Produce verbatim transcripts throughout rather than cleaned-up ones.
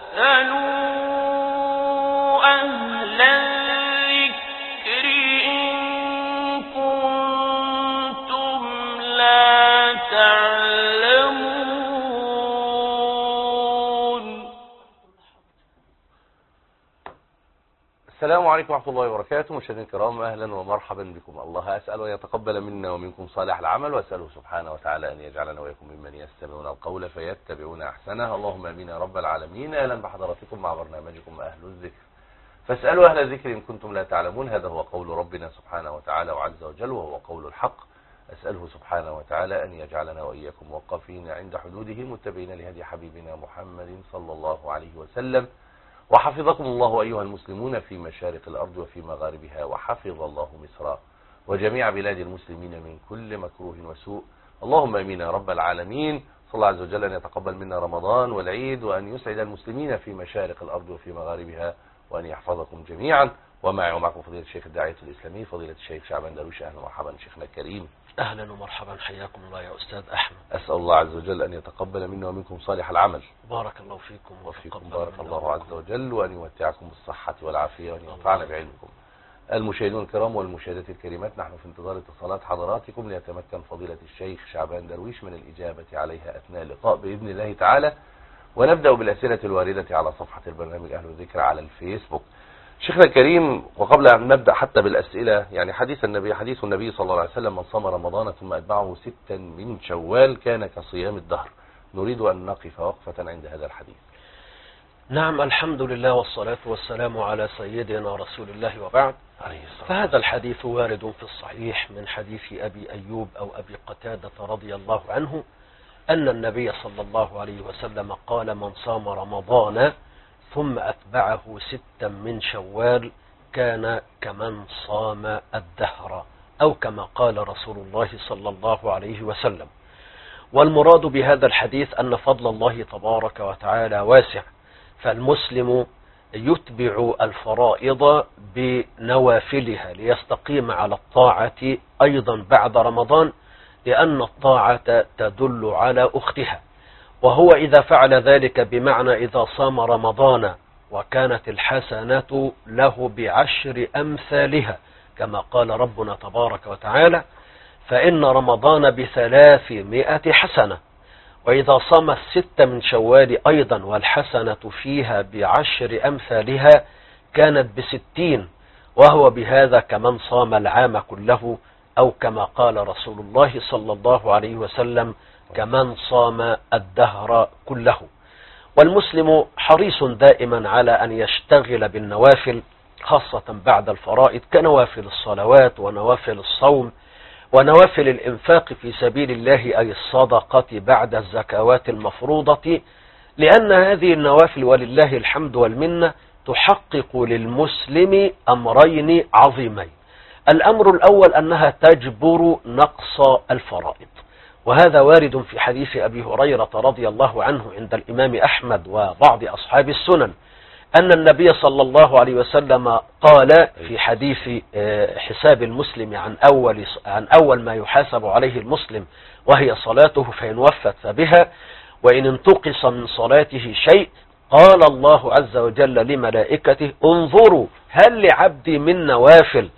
أهل الذكر إن كنتم لا تعلمون. السلام عليكم ورحمة الله وبركاته. مشاهدينا الكرام، أهلا ومرحبا بكم. الله أسأل أن يتقبل منا ومنكم صالح العمل، وأسأله سبحانه وتعالى أن يجعلنا وإياكم ممن يستمعون القول فيتبعون أحسنه. اللهم آمين يا رب العالمين. أهلا بحضراتكم مع برنامجكم أهل الذكر، فاسألوا أهل الذكر إن كنتم لا تعلمون. هذا هو قول ربنا سبحانه وتعالى وعز وجل، وهو قول الحق. أسأله سبحانه وتعالى أن يجعلنا وإياكم موقفين عند حدوده، متبعين لهدي حبيبنا محمد صلى الله عليه وسلم. وحفظكم الله أيها المسلمون في مشارق الأرض وفي مغاربها، وحفظ الله مصر وجميع بلاد المسلمين من كل مكروه وسوء. اللهم آمين يا رب العالمين. صلى الله عز وجل أن يتقبل منا رمضان والعيد، وأن يسعد المسلمين في مشارق الأرض وفي مغاربها، وأن يحفظكم جميعا. ومعي ومعكم فضيلة الشيخ الداعية الإسلامي فضيلة الشيخ شعبان درويش. أهلا ومرحبا شيخنا الكريم. أهلا ومرحبا، حياكم الله يا أستاذ أحمد. أسأل الله عز وجل أن يتقبل منا ومنكم صالح العمل. بارك الله فيكم وفيكم بارك الله عز وجل، وأن يمتعكم بالصحة والعافية، وأن ينفعنا بعلمكم. المشاهدون الكرام والمشاهدات الكريمات، نحن في انتظار اتصالات حضراتكم ليتمكن فضيلة الشيخ شعبان درويش من الإجابة عليها أثناء اللقاء بإذن الله تعالى. ونبدأ بالأسئلة الواردة على صفحة البرنامج أهل الذكر على الفيسبوك. شيخنا الكريم، وقبل أن نبدأ حتى بالأسئلة، يعني حديث النبي حديث النبي صلى الله عليه وسلم: من صام رمضان ثم أتبعه ستا من شوال كان كصيام الدهر. نريد أن نقف وقفة عند هذا الحديث. نعم، الحمد لله والصلاة والسلام على سيدنا رسول الله، وبعد. فهذا الحديث وارد في الصحيح من حديث أبي أيوب أو أبي قتادة رضي الله عنه أن النبي صلى الله عليه وسلم قال: من صام رمضان ثم أتبعه ستا من شوال كان كمن صام الدهر، أو كما قال رسول الله صلى الله عليه وسلم. والمراد بهذا الحديث أن فضل الله تبارك وتعالى واسع، فالمسلم يتبع الفرائض بنوافلها ليستقيم على الطاعة أيضا بعد رمضان، لأن الطاعة تدل على أختها. وهو إذا فعل ذلك بمعنى إذا صام رمضان وكانت الحسنة له بعشر أمثالها، كما قال ربنا تبارك وتعالى: فإن رمضان بثلاثمائة حسنة. وإذا صام الست من شوال أيضا والحسنة فيها بعشر أمثالها كانت بستين، وهو بهذا كمن صام العام كله، أو كما قال رسول الله صلى الله عليه وسلم: كمن صام الدهر كله. والمسلم حريص دائما على أن يشتغل بالنوافل، خاصة بعد الفرائض، كنوافل الصلوات ونوافل الصوم ونوافل الإنفاق في سبيل الله، أي الصدقة بعد الزكوات المفروضة، لأن هذه النوافل ولله الحمد والمنة تحقق للمسلم أمرين عظيمين. الأمر الأول أنها تجبر نقص الفرائض، وهذا وارد في حديث أبي هريرة رضي الله عنه عند الإمام أحمد وبعض أصحاب السنن أن النبي صلى الله عليه وسلم قال في حديث حساب المسلم عن أول, عن أول ما يحاسب عليه المسلم وهي صلاته، فإن وفت فبها، وإن انتقص من صلاته شيء قال الله عز وجل لملائكته: انظروا هل لعبدي من نوافل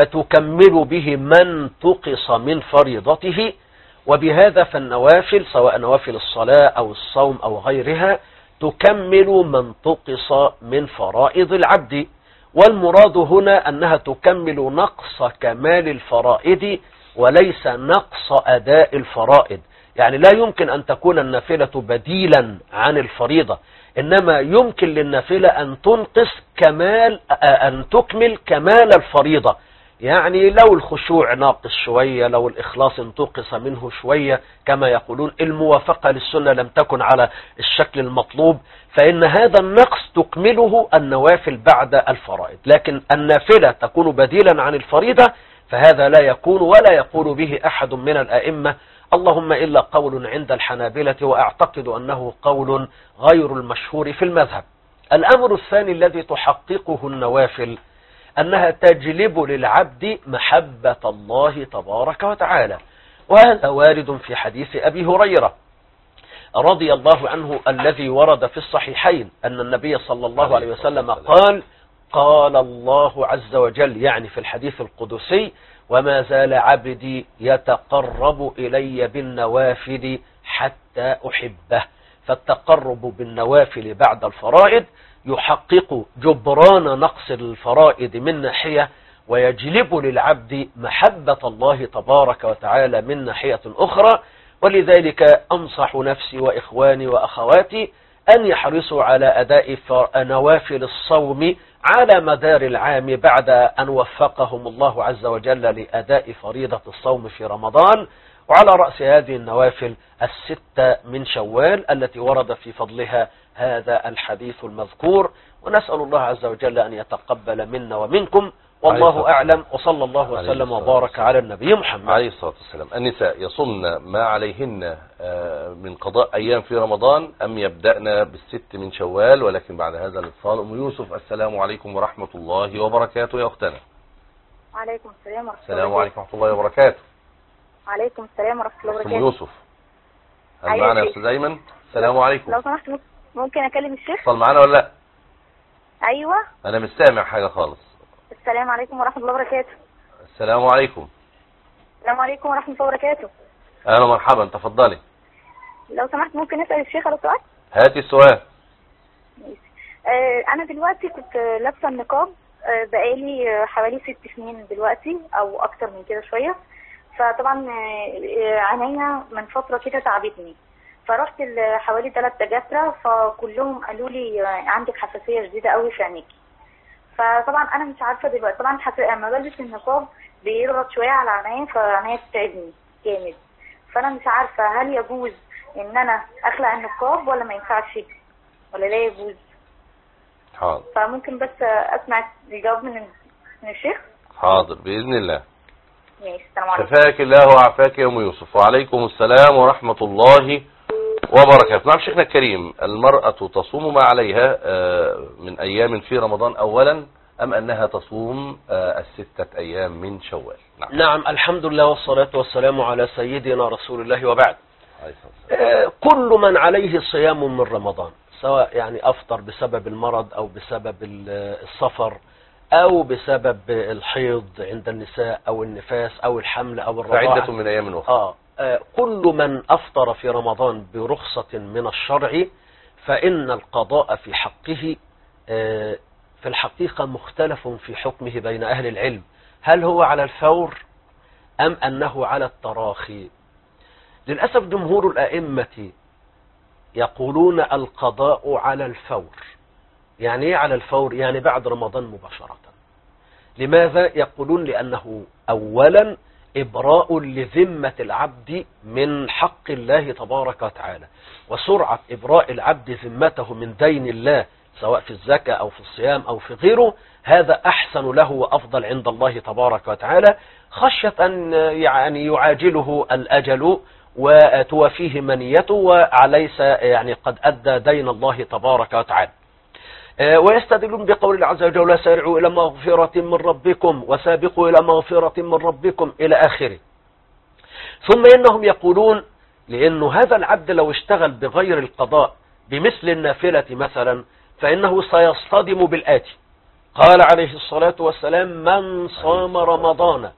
فتكمل به من تقص من فريضته. وبهذا فالنوافل سواء نوافل الصلاة أو الصوم أو غيرها تكمل من تقص من فرائض العبد. والمراد هنا أنها تكمل نقص كمال الفرائض وليس نقص أداء الفرائض. يعني لا يمكن أن تكون النافلة بديلا عن الفريضة، إنما يمكن للنافلة أن تنقص كمال أن تكمل كمال الفريضة. يعني لو الخشوع ناقص شوية، لو الإخلاص انتقص منه شوية، كما يقولون الموافقة للسنة لم تكن على الشكل المطلوب، فإن هذا النقص تكمله النوافل بعد الفرائض. لكن النافلة تكون بديلا عن الفريضة فهذا لا يكون ولا يقول به أحد من الأئمة، اللهم إلا قول عند الحنابلة، وأعتقد أنه قول غير المشهور في المذهب. الأمر الثاني الذي تحققه النوافل أنها تجلب للعبد محبة الله تبارك وتعالى، وهذا وارد في حديث أبي هريرة رضي الله عنه الذي ورد في الصحيحين أن النبي صلى الله عليه وسلم قال قال الله عز وجل، يعني في الحديث القدسي: وما زال عبدي يتقرب إلي بالنوافل حتى أحبه. فالتقرب بالنوافل بعد الفرائض يحقق جبران نقص الفرائض من ناحية، ويجلب للعبد محبة الله تبارك وتعالى من ناحية أخرى. ولذلك أنصح نفسي وإخواني وأخواتي أن يحرصوا على أداء نوافل الصوم على مدار العام بعد أن وفقهم الله عز وجل لأداء فريضة الصوم في رمضان، وعلى رأس هذه النوافل الستة من شوال التي ورد في فضلها هذا الحديث المذكور. ونسأل الله عز وجل أن يتقبل منا ومنكم، والله أعلم، وصلى الله وسلم وبارك على النبي محمد عليه الصلاة والسلام. النساء يصمن ما عليهن من قضاء أيام في رمضان أم يبدأن بالست من شوال؟ ولكن بعد هذا الاتصال أم يوسف. السلام عليكم ورحمة الله وبركاته يا أختنا. وعليكم السلام ورحمة الله. السلام عليكم ورحمة الله وبركاته. وعليكم السلام ورحمة الله وبركاته. أم يوسف، هل أيوة معنا يا أستاذ أيمن؟ السلام عليكم. لو سمحت ممكن أكلم الشيخ؟ اتصل معنا ولا لا؟ أيوة. أنا مش سامع حاجة خالص. السلام عليكم ورحمة الله وبركاته. السلام عليكم. السلام عليكم ورحمة الله وبركاته. أهلا ومرحبا، تفضلي. لو سمحت ممكن أسأل الشيخ على سؤال؟ هاتي السؤال. آه أنا دلوقتي كنت لابسة النقاب آه بقالي حوالي ست سنين دلوقتي أو أكتر من كده شوية. فطبعا آه عينيا من فترة كده تعبتني، فرحت حوالي ثلاث دكاترة، فكلهم قالوا لي عندك حساسية شديدة قوي في عينيكي. فطبعا انا مش عارفه دلوقتي، طبعا لما بلبس النقاب بيضغط شويه على عينيا، فعينيا بتتعبني جامد. فانا مش عارفه هل يجوز ان انا اخلع النقاب ولا ما ينفعش ولا لا يجوز؟ حاضر. فممكن بس اسمع الجواب من من الشيخ؟ حاضر باذن الله. ماشي. السلام عليكم. شفاك الله وعافاك يا ام يوسف. وعليكم السلام ورحمه الله وبركاته. نعم شيخنا الكريم، المرأة تصوم ما عليها من أيام في رمضان أولا أم أنها تصوم الستة أيام من شوال؟ نعم. نعم الحمد لله والصلاة والسلام على سيدنا رسول الله وبعد. كل من عليه صيام من رمضان، سواء يعني أفطر بسبب المرض أو بسبب السفر أو بسبب الحيض عند النساء أو النفاس أو الحمل أو الرضاعة، فعدة من أيام أخرى. آه. كل من أفطر في رمضان برخصة من الشرع فإن القضاء في حقه في الحقيقة مختلف في حكمه بين أهل العلم، هل هو على الفور أم أنه على التراخي؟ للأسف جمهور الأئمة يقولون القضاء على الفور. يعني ايه على الفور؟ يعني بعد رمضان مباشرة. لماذا؟ يقولون لأنه أولا إبراء لذمة العبد من حق الله تبارك وتعالى، وسرعة إبراء العبد ذمته من دين الله سواء في الزكاة أو في الصيام أو في غيره، هذا أحسن له وأفضل عند الله تبارك وتعالى، خشية أن يعني يعاجله الأجل وتوافيه منيته وليس يعني قد أدى دين الله تبارك وتعالى. ويستدلون بقول الله عز وجل: سارعوا إلى مغفرة من ربكم وسابقوا إلى مغفرة من ربكم إلى آخره. ثم إنهم يقولون لأنه هذا العبد لو اشتغل بغير القضاء بمثل النافلة مثلا فإنه سيصطدم بالآتي. قال عليه الصلاة والسلام: من صام رمضان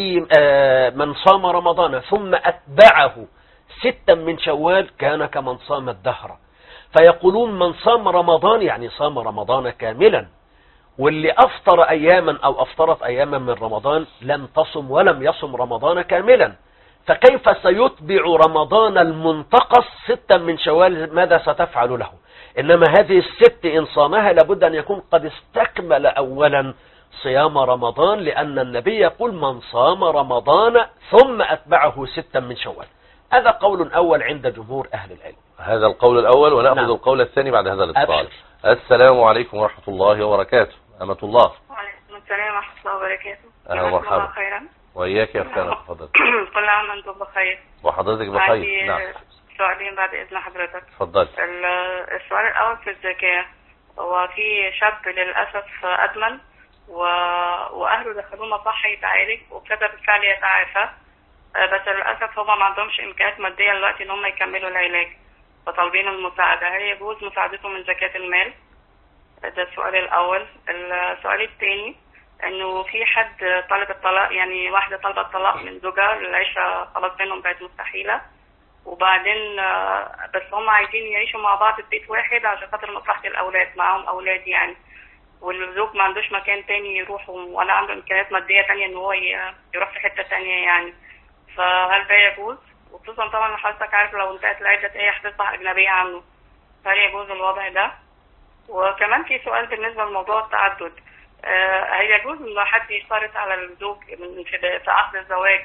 من صام رمضان ثم أتبعه ستا من شوال كان كمن صام الدهر. فيقولون من صام رمضان يعني صام رمضان كاملا، واللي أفطر أياما أو أفطرت أياما من رمضان لم تصم ولم يصم رمضان كاملا، فكيف سيتبع رمضان المنتقص ستا من شوال؟ ماذا ستفعل له؟ إنما هذه الست إن صامها لابد أن يكون قد استكمل أولا صيام رمضان، لأن النبي يقول: من صام رمضان ثم أتبعه ستا من شوال. هذا قول أول عند جمهور أهل العلم. هذا القول الأول، ونأخذ نعم. القول الثاني بعد هذا الاتصال. أبشر. السلام عليكم ورحمة الله وبركاته. أمة الله. وعليكم السلام ورحمة الله وبركاته. أهلا ومرحبا. خيرا. وإياك يا أختنا، تفضل. كل عام وأنتم بخير. وحضرتك بخير. نعم. سؤالين بعد إذن حضرتك. تفضل. السؤال الأول في الزكاة، هو في شاب للأسف أدمن و... وأهله دخلوه مصحة يتعالج وابتدى بالفعل يتعافى، بس للأسف هم ما عندهمش إمكانيات مادية دلوقتي إن هم يكملوا العلاج. فطالبين المساعدة، هل يجوز مساعدتهم من زكاة المال؟ ده السؤال الأول. السؤال الثاني إنه في حد طلب الطلاق، يعني واحدة طلبت الطلاق من زوجها، العيشة خلاص بينهم بقت مستحيلة، وبعدين بس هم عايزين يعيشوا مع بعض في بيت واحد عشان خاطر مصلحة الأولاد، معاهم أولاد يعني، والزوج ما عندوش مكان تاني يروح ولا عنده إمكانيات مادية تانية إن هو يروح في حتة تانية يعني، فهل ده يجوز؟ وخصوصا طبعا حضرتك عارف لو انتهت العدة هي هتصبح أجنبية عنه، فهل يجوز الوضع ده؟ وكمان في سؤال بالنسبة لموضوع التعدد، آه هل يجوز إن حد يشترط على الزوج من في عقد الزواج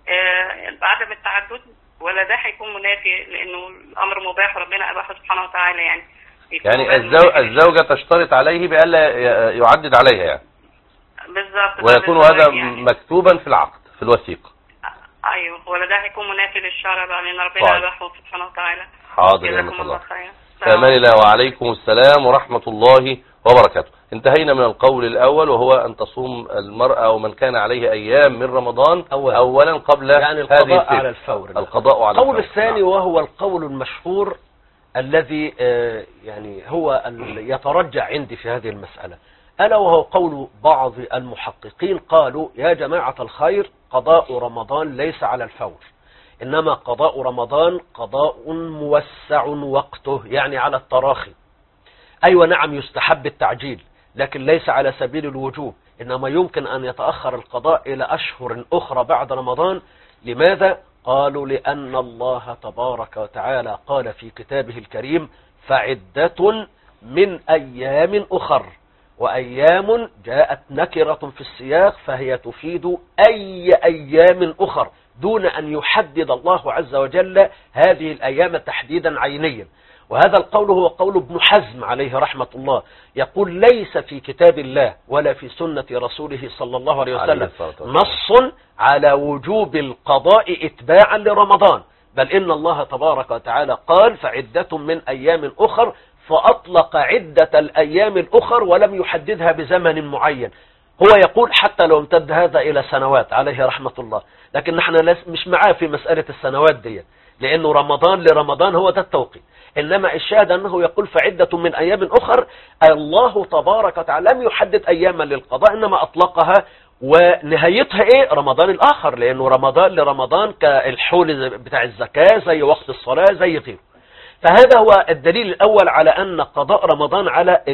آه بعدم التعدد، ولا ده هيكون منافي لأنه الأمر مباح وربنا أباحه سبحانه وتعالى يعني؟ يعني الزو... الزوجة تشترط عليه بألا يعدد عليها يعني. بالظبط. ويكون هذا يعني مكتوبا في العقد في الوثيقة. ايوه، ولا ده هيكون منافي للشرع بقى لان ربنا اباحه سبحانه وتعالى. حاضر يا رحمة الله. فأمان الله وعليكم السلام ورحمة الله وبركاته. انتهينا من القول الأول وهو أن تصوم المرأة ومن كان عليه أيام من رمضان أولا, أولا قبل يعني القضاء على الفور. القضاء على القول الثاني وهو القول المشهور الذي يعني هو يترجع عندي في هذه المسألة، ألا وهو قول بعض المحققين قالوا يا جماعة الخير قضاء رمضان ليس على الفور، إنما قضاء رمضان قضاء موسع وقته يعني على التراخي. أيوة نعم يستحب التعجيل لكن ليس على سبيل الوجوب، إنما يمكن أن يتأخر القضاء إلى أشهر أخرى بعد رمضان. لماذا؟ قالوا لأن الله تبارك وتعالى قال في كتابه الكريم فعدة من أيام أخر، وأيام جاءت نكرة في السياق فهي تفيد أي أيام أخر دون أن يحدد الله عز وجل هذه الأيام تحديدا عينيا. وهذا القول هو قول ابن حزم عليه رحمة الله، يقول ليس في كتاب الله ولا في سنة رسوله صلى الله عليه وسلم نص على وجوب القضاء اتباعا لرمضان، بل إن الله تبارك وتعالى قال فعدة من أيام أخر، فأطلق عدة الأيام الأخر ولم يحددها بزمن معين. هو يقول حتى لو امتد هذا إلى سنوات عليه رحمة الله، لكن نحن مش معاه في مسألة السنوات دي، لأنه رمضان لرمضان هو ده التوقيت. إنما الشاهد أنه يقول فعدة من أيام أخر، الله تبارك وتعالى لم يحدد أياما للقضاء إنما أطلقها، ونهايتها إيه؟ رمضان الآخر، لأنه رمضان لرمضان كالحول بتاع الزكاة زي وقت الصلاة زي غيره. فهذا هو الدليل الأول على أن قضاء رمضان على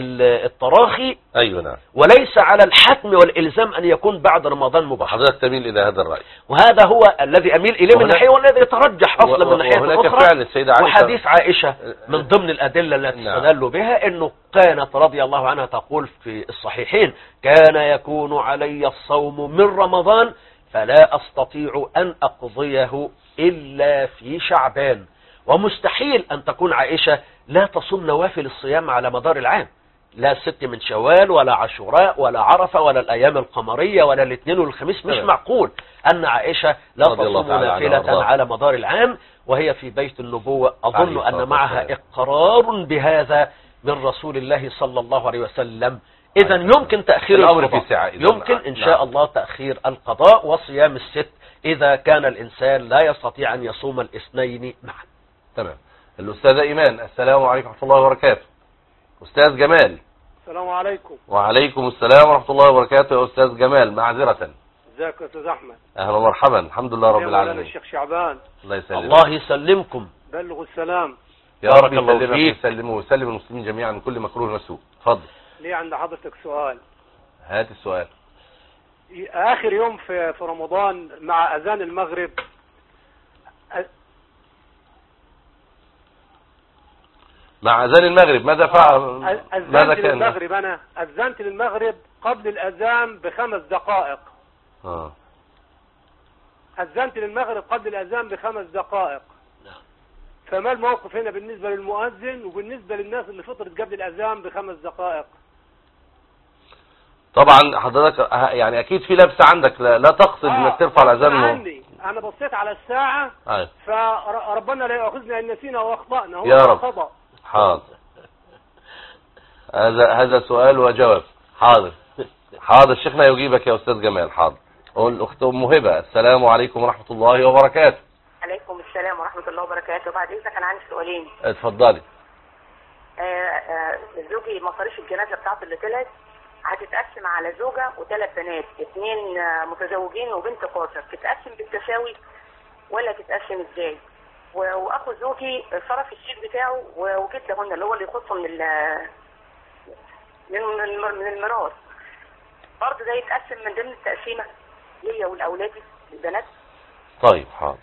التراخي، أيوة نعم، وليس على الحتم والإلزام أن يكون بعد رمضان مباشرة. حضرتك تميل إلى هذا الرأي، وهذا هو الذي أميل إليه من ناحية والذي يترجح أصلا من ناحية أخرى. وحديث عائشة من ضمن الأدلة التي استدلوا بها أنه كانت رضي الله عنها تقول في الصحيحين كان يكون علي الصوم من رمضان فلا أستطيع أن أقضيه إلا في شعبان. ومستحيل أن تكون عائشة لا تصوم نوافل الصيام على مدار العام، لا ست من شوال ولا عاشوراء ولا عرفة ولا الأيام القمرية ولا الاثنين والخميس. مش معقول أن عائشة لا تصوم نافلة على مدار العام وهي في بيت النبوة. أظن أن معها إقرار بهذا من رسول الله صلى الله عليه وسلم. إذا يمكن تأخير الأمر في ساعة، يمكن إن شاء الله تأخير القضاء وصيام الست إذا كان الإنسان لا يستطيع أن يصوم الاثنين معا. تمام. الأستاذة إيمان، السلام عليكم ورحمة الله وبركاته. أستاذ جمال. السلام عليكم. وعليكم السلام ورحمة الله وبركاته. يا أستاذ جمال معذرة. ازيك يا أستاذ أحمد؟ أهلا ومرحبا. الحمد لله رب العالمين. الشيخ شعبان. الله يسلمك. الله يسلمكم. بلغوا السلام. يا رب يسلمك ويسلم ويسلم المسلمين جميعا من كل مكروه وسوء. اتفضل. ليه عند حضرتك سؤال؟ هات السؤال. آخر يوم في في رمضان مع أذان المغرب، مع أذان المغرب ماذا فعل؟ ماذا كان؟ المغرب أنا أذنت للمغرب قبل الأذان بخمس دقائق. آه. أذنت للمغرب قبل الأذان بخمس دقائق. فما الموقف هنا بالنسبة للمؤذن وبالنسبة للناس اللي فطرت قبل الأذان بخمس دقائق؟ طبعا حضرتك يعني أكيد في لبسة عندك، لا, لا تقصد آه انك ترفع الأذان. عني أنا بصيت على الساعة. آه. فربنا لا يأخذنا إن نسينا وأخطأنا. هو يا رب. خطأ. حاضر. هذا هذا سؤال وجواب. حاضر حاضر شيخنا يجيبك يا أستاذ جمال. حاضر. قول أخت أم هبة، السلام عليكم ورحمة الله وبركاته. عليكم السلام ورحمة الله وبركاته. بعد إذنك أنا عندي سؤالين. اتفضلي. آه آه زوجي مصاريف الجنازة بتاعته اللي طلعت هتتقسم على زوجة وثلاث بنات، اثنين آه متزوجين وبنت قاصر، تتقسم بالتساوي ولا تتقسم ازاي؟ واخو زوجي صرف الشيك بتاعه وجد لهن اللي هو اللي يخصه من من من الميراث، برضه ده يتقسم من ضمن التقسيمة ليا ولأولادي البنات؟ طيب حاضر.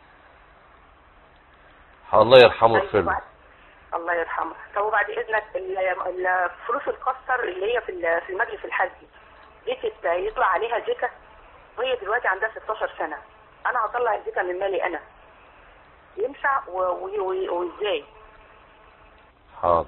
الله يرحمه ويغفر له. الله يرحمه. طب وبعد اذنك الفلوس القصر اللي هي في في المجلس الحزبي دي يطلع عليها زكاه، وهي دلوقتي عندها ستاشر سنه، انا هطلع الزكاه من مالي انا، ينفع وازاي؟ حاضر.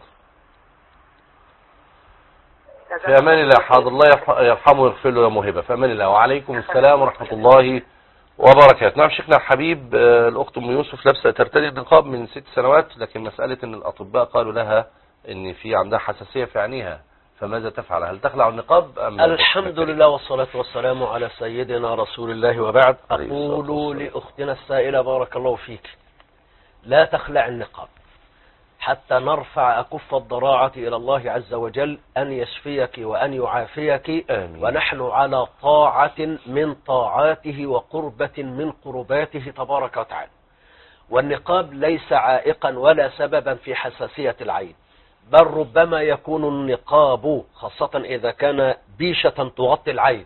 في امان الله. حاضر. الله يرحمه ويغفر له يا موهبه. في امان الله. وعليكم السلام ورحمه الله وبركاته. نعم شيخنا الحبيب، الأخت أم يوسف لابسة ترتدي النقاب من ست سنوات، لكن مسألة أن الأطباء قالوا لها أن في عندها حساسية في عينيها، فماذا تفعل؟ هل تخلع النقاب أم؟ الحمد لله والصلاة والسلام على سيدنا رسول الله، وبعد. أقول لأختنا السائلة بارك الله فيك، لا تخلع النقاب حتى نرفع أكف الضراعة إلى الله عز وجل أن يشفيك وأن يعافيك. آمين. ونحن على طاعة من طاعاته وقربة من قرباته تبارك وتعالى، والنقاب ليس عائقا ولا سببا في حساسية العين، بل ربما يكون النقاب خاصة إذا كان بيشة تغطي العين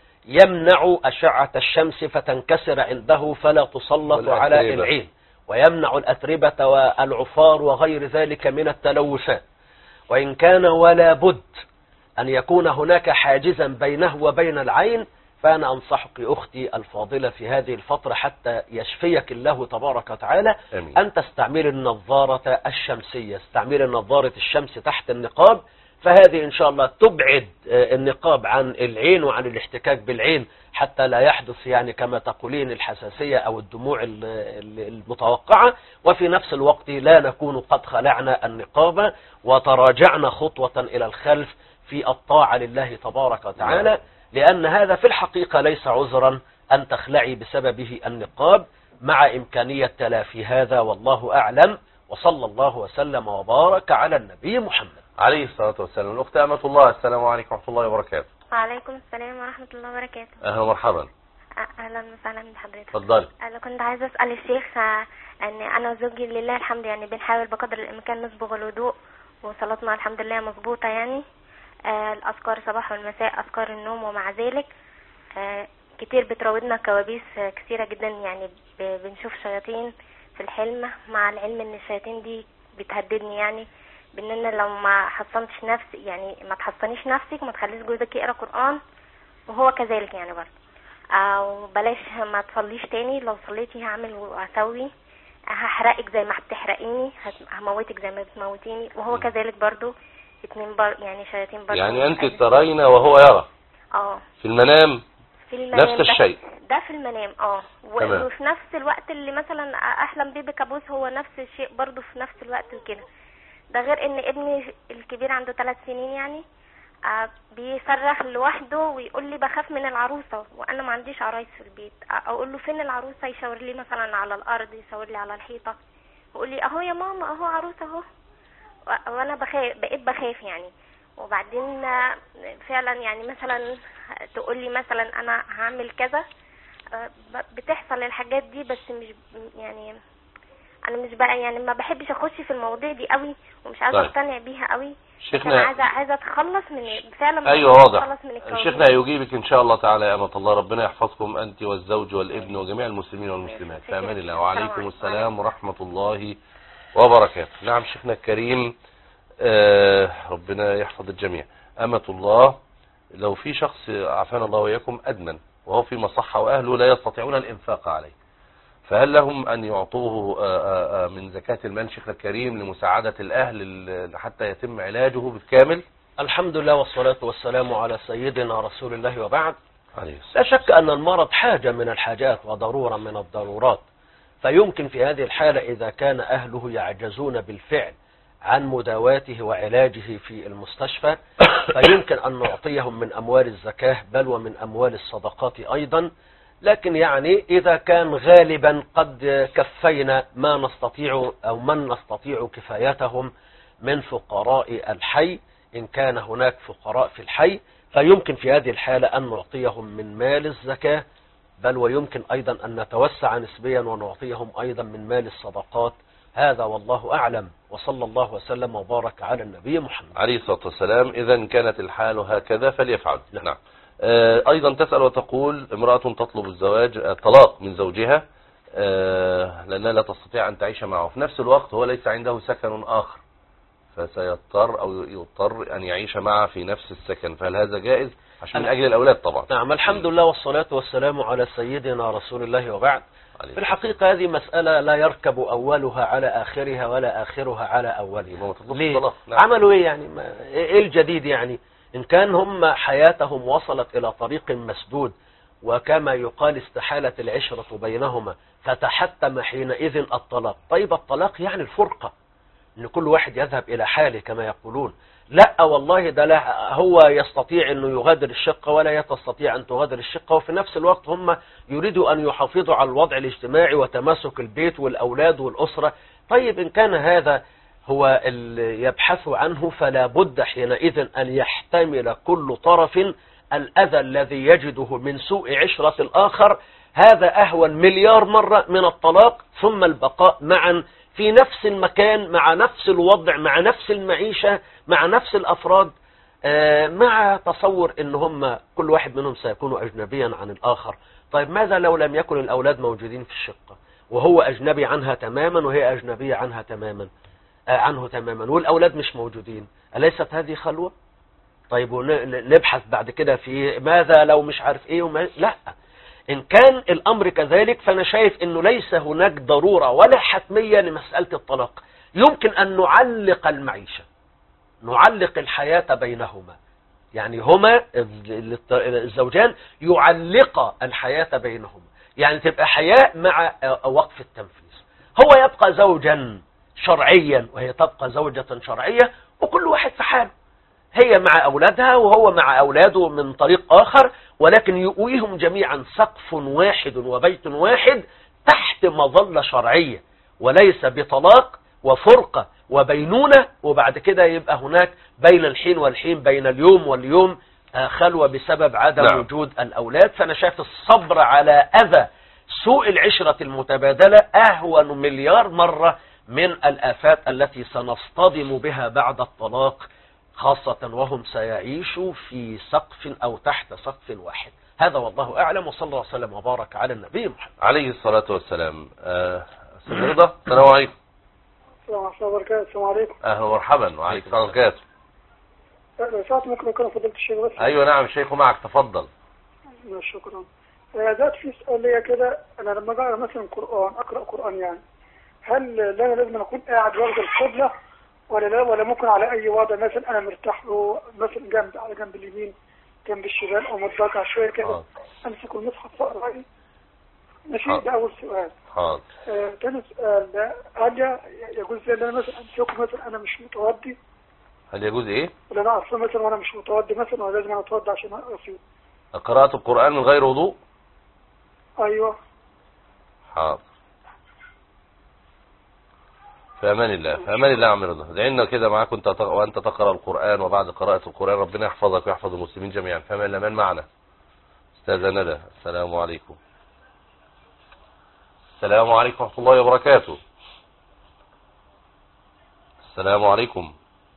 يمنع أشعة الشمس فتنكسر عنده فلا تسلط على العين، ويمنع الأتربة والعفار وغير ذلك من التلوثات. وإن كان ولا بد أن يكون هناك حاجزا بينه وبين العين، فأنا أنصحك أختي الفاضلة في هذه الفترة حتى يشفيك الله تبارك وتعالى أمين. أن تستعمل النظارة الشمسية، استعمل نظارة الشمس تحت النقاب، فهذه إن شاء الله تبعد النقاب عن العين وعن الاحتكاك بالعين حتى لا يحدث يعني كما تقولين الحساسية أو الدموع المتوقعة، وفي نفس الوقت لا نكون قد خلعنا النقاب وتراجعنا خطوة إلى الخلف في الطاعة لله تبارك وتعالى، لأن هذا في الحقيقة ليس عذرا أن تخلعي بسببه النقاب، مع إمكانية تلافي هذا، والله أعلم. وصلى الله وسلم وبارك على النبي محمد عليه الصلاة والسلام. الأخت أمة الله، السلام عليكم ورحمة الله وبركاته. وعليكم السلام ورحمة الله وبركاته. أهلا ومرحبا. أهلا وسهلا بحضرتك. اتفضلي. أنا كنت عايزة أسأل الشيخ أن أنا وزوجي لله الحمد يعني بنحاول بقدر الإمكان نصبغ الوضوء، وصلاتنا الحمد لله مظبوطة يعني، الأذكار صباح والمساء، أذكار النوم، ومع ذلك كتير بتراودنا كوابيس كثيرة جدا، يعني بنشوف شياطين في الحلم، مع العلم ان الشياطين دي بتهددني، يعني بان انا لو ما حصنتش نفسي، يعني ما تحصنيش نفسك وما تخليش جوزك يقرا قرآن، وهو كذلك يعني برضه، او بلاش ما تصليش تاني، لو صليتي هعمل واسوي، هحرقك زي ما بتحرقيني، هموتك زي ما بتموتيني، وهو كذلك برضه، اتنين بر يعني شياطين برضه. يعني انت ترين وهو يرى؟ اه في المنام؟ في المنام نفس الشيء؟ ده في المنام اه وفي نفس الوقت اللي مثلا احلم بيه بكابوس هو نفس الشيء برضه في نفس الوقت وكده. ده غير ان ابني الكبير عنده ثلاث سنين يعني آه بيصرخ لوحده ويقول لي بخاف من العروسه، وانا ما عنديش عرايس في البيت، اقول له فين العروسه، يشاور لي مثلا على الارض، يشاور لي على الحيطه، يقول لي اهو يا ماما اهو عروسه اهو، وانا بخاف، بقيت بخاف يعني. وبعدين فعلا يعني مثلا تقول لي مثلا انا هعمل كذا، بتحصل الحاجات دي، بس مش يعني انا مش بقى يعني ما بحبش اخش في المواضيع دي قوي، ومش عايزه طيب. اقتنع بيها قوي. شيخنا عايزه عايزه اتخلص من فعلا. ايوه واضح. اتخلص من الكوابيس. شيخنا يجيبك ان شاء الله تعالى يا أمة الله، ربنا يحفظكم انت والزوج والابن وجميع المسلمين والمسلمات. في امان الله. وعليكم السلام ورحمة الله وبركاته. نعم شيخنا الكريم، آه ربنا يحفظ الجميع. أمة الله، لو في شخص عافانا الله وإياكم أدمن وهو في مصحة وأهله لا يستطيعون الإنفاق عليه، فهل لهم أن يعطوه آآ آآ من زكاة المال شيخنا الكريم لمساعدة الأهل حتى يتم علاجه بالكامل؟ الحمد لله والصلاة والسلام على سيدنا رسول الله، وبعد. عليه لا شك أن المرض حاجة من الحاجات وضرورة من الضرورات، فيمكن في هذه الحالة إذا كان أهله يعجزون بالفعل عن مداواته وعلاجه في المستشفى، فيمكن أن نعطيهم من أموال الزكاة بل ومن أموال الصدقات أيضا، لكن يعني إذا كان غالبا قد كفينا ما نستطيع أو من نستطيع كفايتهم من فقراء الحي، إن كان هناك فقراء في الحي فيمكن في هذه الحالة أن نعطيهم من مال الزكاة، بل ويمكن أيضا أن نتوسع نسبيا ونعطيهم أيضا من مال الصدقات. هذا والله أعلم، وصلى الله وسلم وبارك على النبي محمد عليه الصلاة والسلام. إذا كانت الحال هكذا فليفعل. نعم. نعم. أيضا تسأل وتقول: امرأة تطلب الزواج الطلاق من زوجها لأنها لا تستطيع أن تعيش معه، في نفس الوقت هو ليس عنده سكن آخر، فسيضطر أو يضطر أن يعيش معه في نفس السكن، فهل هذا جائز؟ عشان من أجل الأولاد طبعا. نعم، الحمد لله والصلاة والسلام على سيدنا رسول الله وبعد. في الحقيقة هذه مسألة لا يركب أولها على آخرها ولا آخرها على أولها. ليه؟ نعم. عملوا إيه يعني؟ ما إيه الجديد يعني؟ إن كان هم حياتهم وصلت إلى طريق مسدود، وكما يقال استحالت العشرة بينهما، فتحتم حينئذ الطلاق. طيب الطلاق يعني الفرقة، إن كل واحد يذهب إلى حاله كما يقولون. لا والله، ده لا هو يستطيع أنه يغادر الشقة ولا تستطيع أن تغادر الشقة، وفي نفس الوقت هم يريدوا أن يحافظوا على الوضع الاجتماعي وتماسك البيت والأولاد والأسرة. طيب إن كان هذا هو اللي يبحث عنه، فلا بد حينئذ أن يحتمل كل طرف الأذى الذي يجده من سوء عشرة الآخر. هذا أهون مليار مرة من الطلاق، ثم البقاء معا في نفس المكان، مع نفس الوضع، مع نفس المعيشة، مع نفس الأفراد، مع تصور ان هم كل واحد منهم سيكون أجنبيا عن الآخر. طيب ماذا لو لم يكن الأولاد موجودين في الشقة، وهو أجنبي عنها تماما وهي أجنبية عنها تماما عنه تماما، والأولاد مش موجودين؟ أليست هذه خلوة؟ طيب نبحث بعد كده في ماذا لو مش عارف ايه وما... لا، إن كان الأمر كذلك فأنا شايف أنه ليس هناك ضرورة ولا حتمية لمسألة الطلاق. يمكن أن نعلق المعيشة، نعلق الحياة بينهما، يعني هما الزوجان يعلق الحياة بينهما، يعني تبقى حياة مع وقف التنفيذ. هو يبقى زوجا شرعيا وهي تبقى زوجة شرعية، وكل واحد في حاله، هي مع أولادها وهو مع أولاده من طريق آخر، ولكن يؤويهم جميعا سقف واحد وبيت واحد تحت مظلة شرعية، وليس بطلاق وفرقة وبينونة، وبعد كده يبقى هناك بين الحين والحين، بين اليوم واليوم خلوة بسبب عدم نعم. وجود الأولاد. فأنا شايف الصبر على أذى سوء العشرة المتبادلة أهون مليار مرة من الآفات التي سنصطدم بها بعد الطلاق، خاصة وهم سيعيشوا في سقف أو تحت سقف واحد. هذا والله أعلم، وصلى الله وسلم وبارك على النبي محمد عليه الصلاة والسلام. أستاذ رضا، السلام عليكم. السلام عليكم. أهلا ومرحبا. وعليكم السلام وبركاته. ساعات ممكن أكون فضلت الشيخ بس. أيوة نعم، الشيخ معك، تفضل. شكرا. ذات في سؤال لي كده، أنا لما أقرأ مثلا قرآن، أقرأ قرآن يعني، هل أنا لازم أكون قاعد واخد القبلة ولا لا، ولا ممكن على أي وضع مثلا أنا مرتاح له، مثلا جنب على جنب اليمين، جنب الشمال، أو متضايق شوية كده أمسك المصحف وأقرأ؟ ماشي، ده أول سؤال. حاضر. آه، ثاني سؤال، هل يجوز لي أن أنا مثلا أمسكه مثلا أنا مش متوضي؟ هل يجوز إيه؟ ولا أنا أصلا مثلا وأنا مش متوضي مثلا، ولا لازم أنا أتوضي عشان أقرأ فيه؟ قراءة القرآن من غير وضوء؟ أيوه. حاضر. في أمان الله، في أمان الله يا عم رضا. ادعينا كده معاك وأنت وأنت تقرأ القرآن، وبعد قراءة القرآن ربنا يحفظك ويحفظ المسلمين جميعا. في أمان الله. من معنا؟ أستاذة ندى، السلام عليكم. السلام عليكم ورحمة الله وبركاته. السلام عليكم.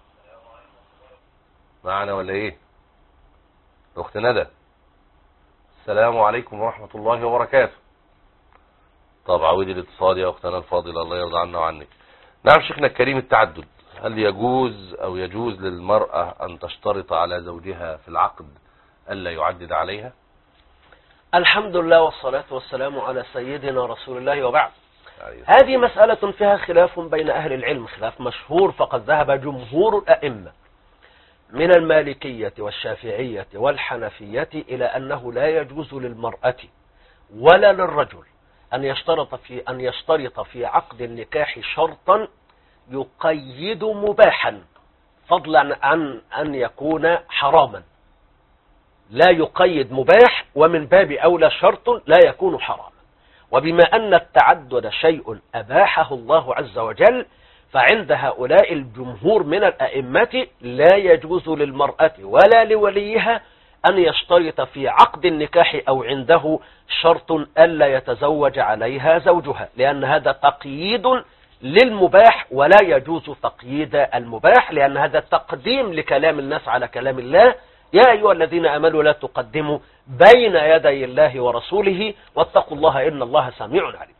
معنا ولا إيه؟ أخت ندى، السلام عليكم ورحمة الله وبركاته. طب عودي الاتصال يا أختنا الفاضلة، الله يرضى عنا وعنك. نعم شيخنا الكريم، التعدد، هل يجوز أو يجوز للمرأة أن تشترط على زوجها في العقد ألا يعدد عليها؟ الحمد لله والصلاة والسلام على سيدنا رسول الله وبعد. هذه مسألة فيها خلاف بين أهل العلم، خلاف مشهور، فقد ذهب جمهور الأئمة من المالكية والشافعية والحنفية إلى أنه لا يجوز للمرأة ولا للرجل أن يشترط في أن يشترط في عقد النكاح شرطا يقيد مباحا، فضلا عن أن يكون حراما. لا يقيد مباح، ومن باب أولى شرط لا يكون حراما. وبما أن التعدد شيء أباحه الله عز وجل، فعند هؤلاء الجمهور من الأئمة لا يجوز للمرأة ولا لوليها أن يشترط في عقد النكاح أو عنده شرط ألا يتزوج عليها زوجها، لأن هذا تقييد للمباح ولا يجوز تقييد المباح، لأن هذا تقديم لكلام الناس على كلام الله. يا أيها الذين آمنوا لا تقدموا بين يدي الله ورسوله واتقوا الله إن الله سميع عليم.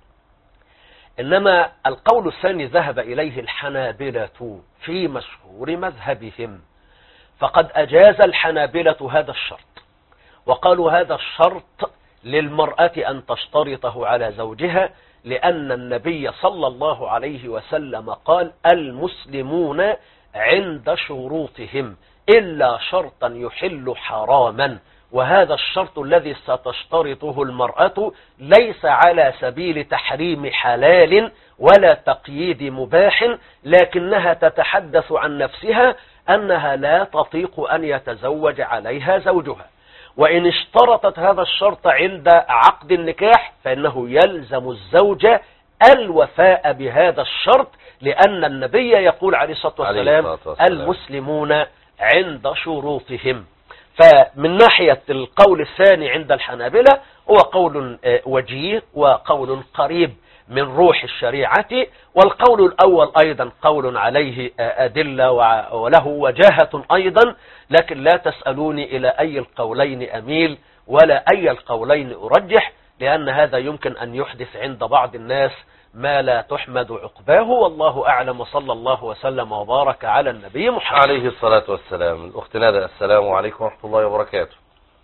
إنما القول الثاني ذهب إليه الحنابلة في مشهور مذهبهم، فقد أجاز الحنابلة هذا الشرط، وقالوا هذا الشرط للمرأة أن تشترطه على زوجها، لأن النبي صلى الله عليه وسلم قال: المسلمون عند شروطهم إلا شرطا يحل حراما. وهذا الشرط الذي ستشترطه المرأة ليس على سبيل تحريم حلال ولا تقييد مباح، لكنها تتحدث عن نفسها أنها لا تطيق أن يتزوج عليها زوجها. وإن اشترطت هذا الشرط عند عقد النكاح فإنه يلزم الزوجة الوفاء بهذا الشرط، لأن النبي يقول عليه الصلاة والسلام: المسلمون عند شروطهم. فمن ناحية القول الثاني عند الحنابلة هو قول وجيه وقول قريب من روح الشريعة، والقول الأول أيضا قول عليه أدلة وله وجاهة أيضا، لكن لا تسألوني إلى أي القولين أميل ولا أي القولين أرجح، لأن هذا يمكن أن يحدث عند بعض الناس ما لا تحمد عقباه. والله أعلم، وصلى الله وسلم وبارك على النبي محمد عليه الصلاة والسلام. الأخت ندى، السلام عليكم ورحمة الله وبركاته.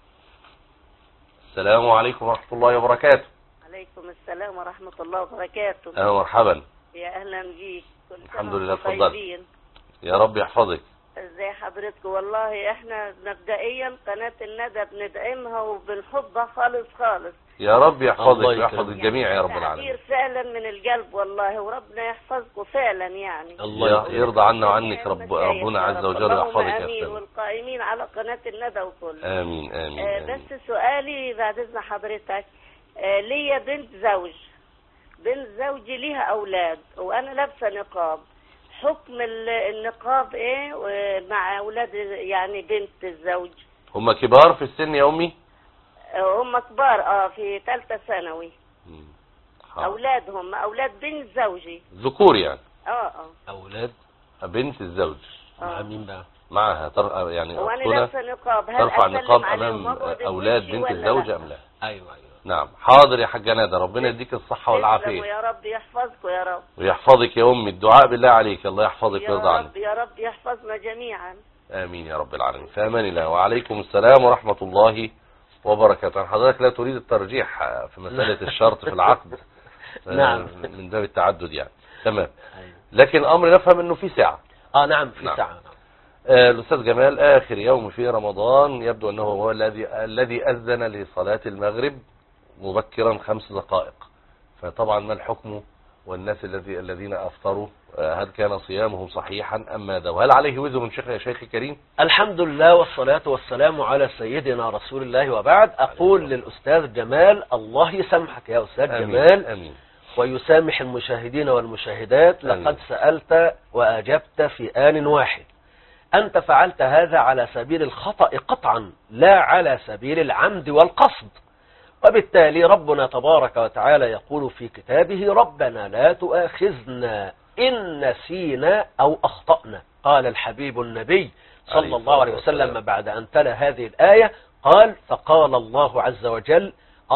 السلام عليكم ورحمة الله وبركاته. عليكم السلام ورحمة الله وبركاته. أهلا مرحبا. يا أهلا بيك. الحمد لله، اتفضل. يا رب يحفظك. ازي حضرتك؟ والله احنا مبدئيا قناة الندى بندعمها وبنحبها خالص خالص. يا رب يحفظك ويحفظ الجميع يا رب العالمين. تعبير فعلا من القلب والله، وربنا يحفظكم فعلا يعني. الله يرضى عنا وعنك رب ربنا عز وجل ويحفظك يا أستاذ. والقائمين على قناة الندى وكل. آمين آمين, آه آمين. بس سؤالي بعد إذن حضرتك، آه ليا بنت زوج، بنت زوجي ليها أولاد وأنا لابسة نقاب، حكم النقاب ايه مع اولاد يعني بنت الزوج؟ هم كبار في السن يا امي؟ هم كبار اه في ثالثه ثانوي. اولادهم اولاد بنت زوجي ذكور يعني؟ اه اه اولاد بنت الزوج. مع مين بقى؟ معها تر... يعني وانا لابسه نقاب، هل ترفع النقاب امام اولاد بنت الزوج ام لا؟ ايوه ايوه نعم. حاضر يا حاجة ندى، ربنا يديك الصحة والعافية. يا رب يحفظكم يا رب. ويحفظك يا أمي، الدعاء بالله عليك، الله يحفظك ويرضى عنك. يا رب يا رب يحفظنا جميعا. آمين يا رب العالمين. في أمان الله. وعليكم السلام ورحمة الله وبركاته. حضرتك لا تريد الترجيح في مسألة الشرط في العقد نعم من باب التعدد يعني. تمام. لكن الأمر نفهم أنه في ساعة. آه نعم في نعم. ساعة. آه الأستاذ جمال، آخر يوم في رمضان يبدو أنه هو الذي الذي أذن لصلاة المغرب مبكرا خمس دقائق، فطبعا ما الحكم؟ والناس الذي الذين أفطروا هل كان صيامهم صحيحا أم ماذا؟ وهل عليه وزر من شيخ يا شيخ كريم؟ الحمد لله والصلاة والسلام على سيدنا رسول الله، وبعد أقول للأستاذ جمال الله يسامحك يا أستاذ أمين. جمال أمين. ويسامح المشاهدين والمشاهدات. أمين. لقد سألت وأجبت في آن واحد. أنت فعلت هذا على سبيل الخطأ قطعا، لا على سبيل العمد والقصد، وبالتالي ربنا تبارك وتعالى يقول في كتابه: ربنا لا تؤاخذنا إن نسينا أو أخطأنا. قال الحبيب النبي صلى الله عليه وسلم بعد أن تلا هذه الآية، قال: فقال الله عز وجل: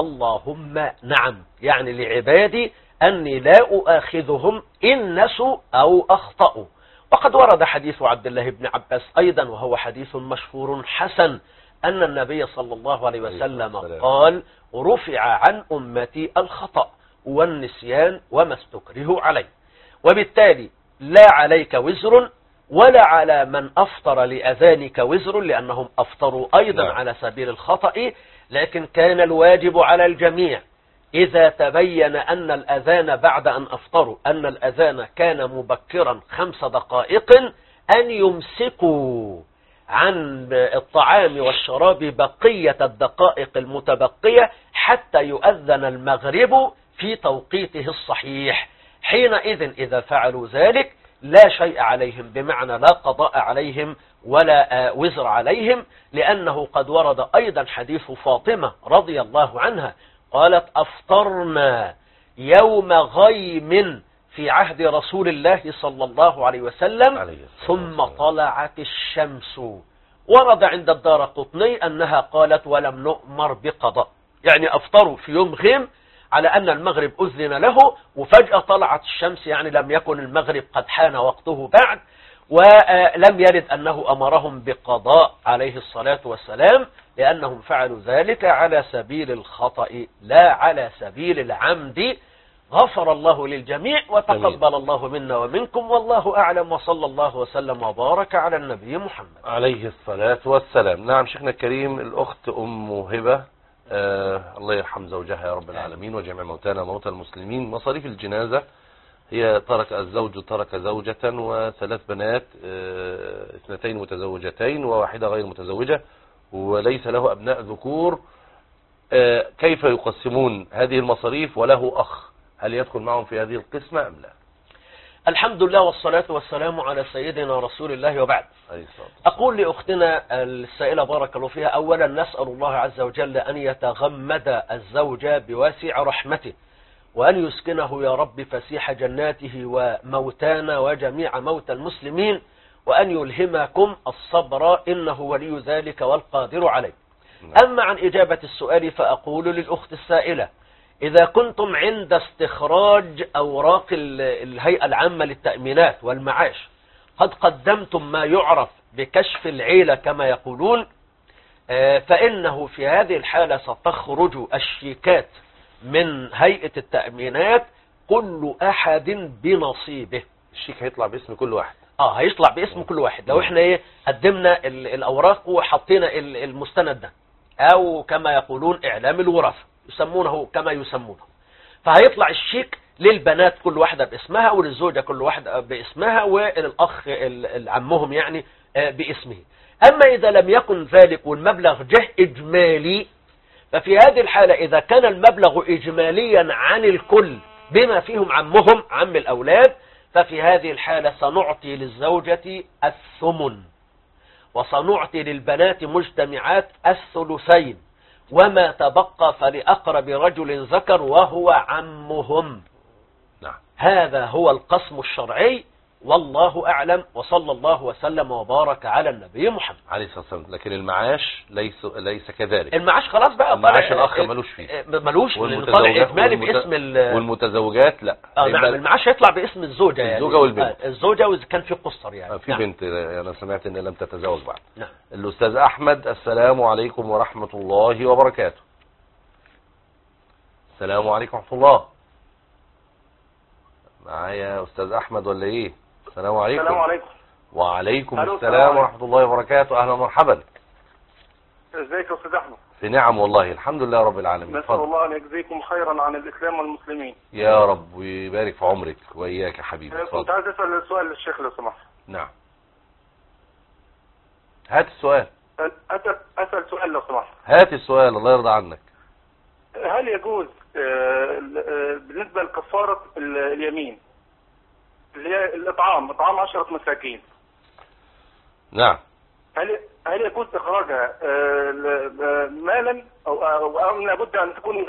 اللهم نعم، يعني لعبادي أني لا أؤاخذهم إن نسوا أو أخطأوا. وقد ورد حديث عبد الله بن عباس أيضا، وهو حديث مشهور حسن، أن النبي صلى الله عليه وسلم قال: رفع عن أمتي الخطأ والنسيان وما استكرهوا عليه. وبالتالي لا عليك وزر ولا على من أفطر لأذانك وزر، لأنهم أفطروا أيضا نعم. على سبيل الخطأ، لكن كان الواجب على الجميع إذا تبين أن الأذان بعد أن أفطروا أن الأذان كان مبكرا خمس دقائق أن يمسكوا عن الطعام والشراب بقية الدقائق المتبقية حتى يؤذن المغرب في توقيته الصحيح. حينئذ إذا فعلوا ذلك لا شيء عليهم، بمعنى لا قضاء عليهم ولا وزر عليهم، لأنه قد ورد أيضا حديث فاطمة رضي الله عنها قالت أفطرنا يوم غيم في عهد رسول الله صلى الله عليه وسلم ثم طلعت الشمس. ورد عند الدارقطني أنها قالت ولم نؤمر بقضاء، يعني أفطروا في يوم غيم على أن المغرب أذن له، وفجأة طلعت الشمس، يعني لم يكن المغرب قد حان وقته بعد، ولم يرد أنه أمرهم بقضاء عليه الصلاة والسلام، لأنهم فعلوا ذلك على سبيل الخطأ لا على سبيل العمد. غفر الله للجميع وتقبل الله منا ومنكم، والله أعلم، وصلى الله وسلم وبارك على النبي محمد عليه الصلاة والسلام. نعم شيخنا الكريم، الأخت أم هبة آه الله يرحم زوجها يا رب العالمين وجميع موتانا موتى المسلمين. مصاريف الجنازة هي ترك الزوج ترك زوجة وثلاث بنات، آه اثنتين متزوجتين وواحدة غير متزوجة، وليس له أبناء ذكور. آه كيف يقسمون هذه المصاريف؟ وله أخ، هل يدخل معهم في هذه القسمة أم لا؟ الحمد لله والصلاة والسلام على سيدنا رسول الله وبعد. أقول لأختنا السائلة بارك الله فيها، أولا نسأل الله عز وجل أن يتغمد الزوج بواسع رحمته، وأن يسكنه يا رب فسيح جناته وموتانا وجميع موتى المسلمين، وأن يلهمكم الصبر إنه ولي ذلك والقادر عليه. أما عن إجابة السؤال فأقول للأخت السائلة، إذا كنتم عند استخراج أوراق الهيئة العامة للتأمينات والمعاش قد قدمتم ما يعرف بكشف العيلة كما يقولون، فإنه في هذه الحالة ستخرج الشيكات من هيئة التأمينات كل أحد بنصيبه. الشيك هيطلع باسم كل واحد؟ اه هيطلع باسم كل واحد. لو احنا ايه قدمنا الأوراق وحطينا المستند ده، أو كما يقولون إعلام الوراثة يسمونه كما يسمونه، فهيطلع الشيك للبنات كل واحدة باسمها، وللزوجة كل واحدة باسمها، وللأخ عمهم يعني باسمه. أما إذا لم يكن ذلك والمبلغ جه إجمالي، ففي هذه الحالة إذا كان المبلغ إجماليا عن الكل بما فيهم عمهم عم الأولاد، ففي هذه الحالة سنعطي للزوجة الثمن، وسنعطي للبنات مجتمعات الثلثين، وما تبقى فلأقرب رجل ذكر وهو عمهم. نعم. هذا هو القسم الشرعي، والله أعلم، وصلى الله وسلم وبارك على النبي محمد عليه الصلاة والسلام. لكن المعاش ليس ليس كذلك. المعاش خلاص بقى المعاش الأخ ملوش فيه، ملوش، طالع إجمالي باسم ال والمتزوجات لا. اه نعم، المعاش هيطلع باسم الزوجة، يعني الزوجة والبنت. آه الزوجة وإذا كان في قصر يعني. آه في نعم. بنت أنا سمعت إن لم تتزوج بعد. نعم. الأستاذ أحمد، السلام عليكم ورحمة الله وبركاته. السلام عليكم ورحمة الله. معايا أستاذ أحمد ولا إيه؟ السلام عليكم. السلام عليكم. وعليكم السلام ورحمة الله وبركاته. أهلا ومرحبا. ازيك يا أستاذ أحمد؟ في نعم والله، الحمد لله رب العالمين. نسأل الله أن يجزيكم خيرا عن الإسلام والمسلمين. يا رب ويبارك في عمرك وإياك يا حبيبي. كنت عايز أسأل سؤال للشيخ لو سمحت. نعم. هات السؤال. أسأل أسأل سؤال لو سمحت. هات السؤال الله يرضى عنك. هل يجوز بالنسبة لكفارة اليمين اللي هي الإطعام، إطعام عشرة مساكين؟ نعم. هل هل يجوز إخراجها مالا أو أو لابد أن تكون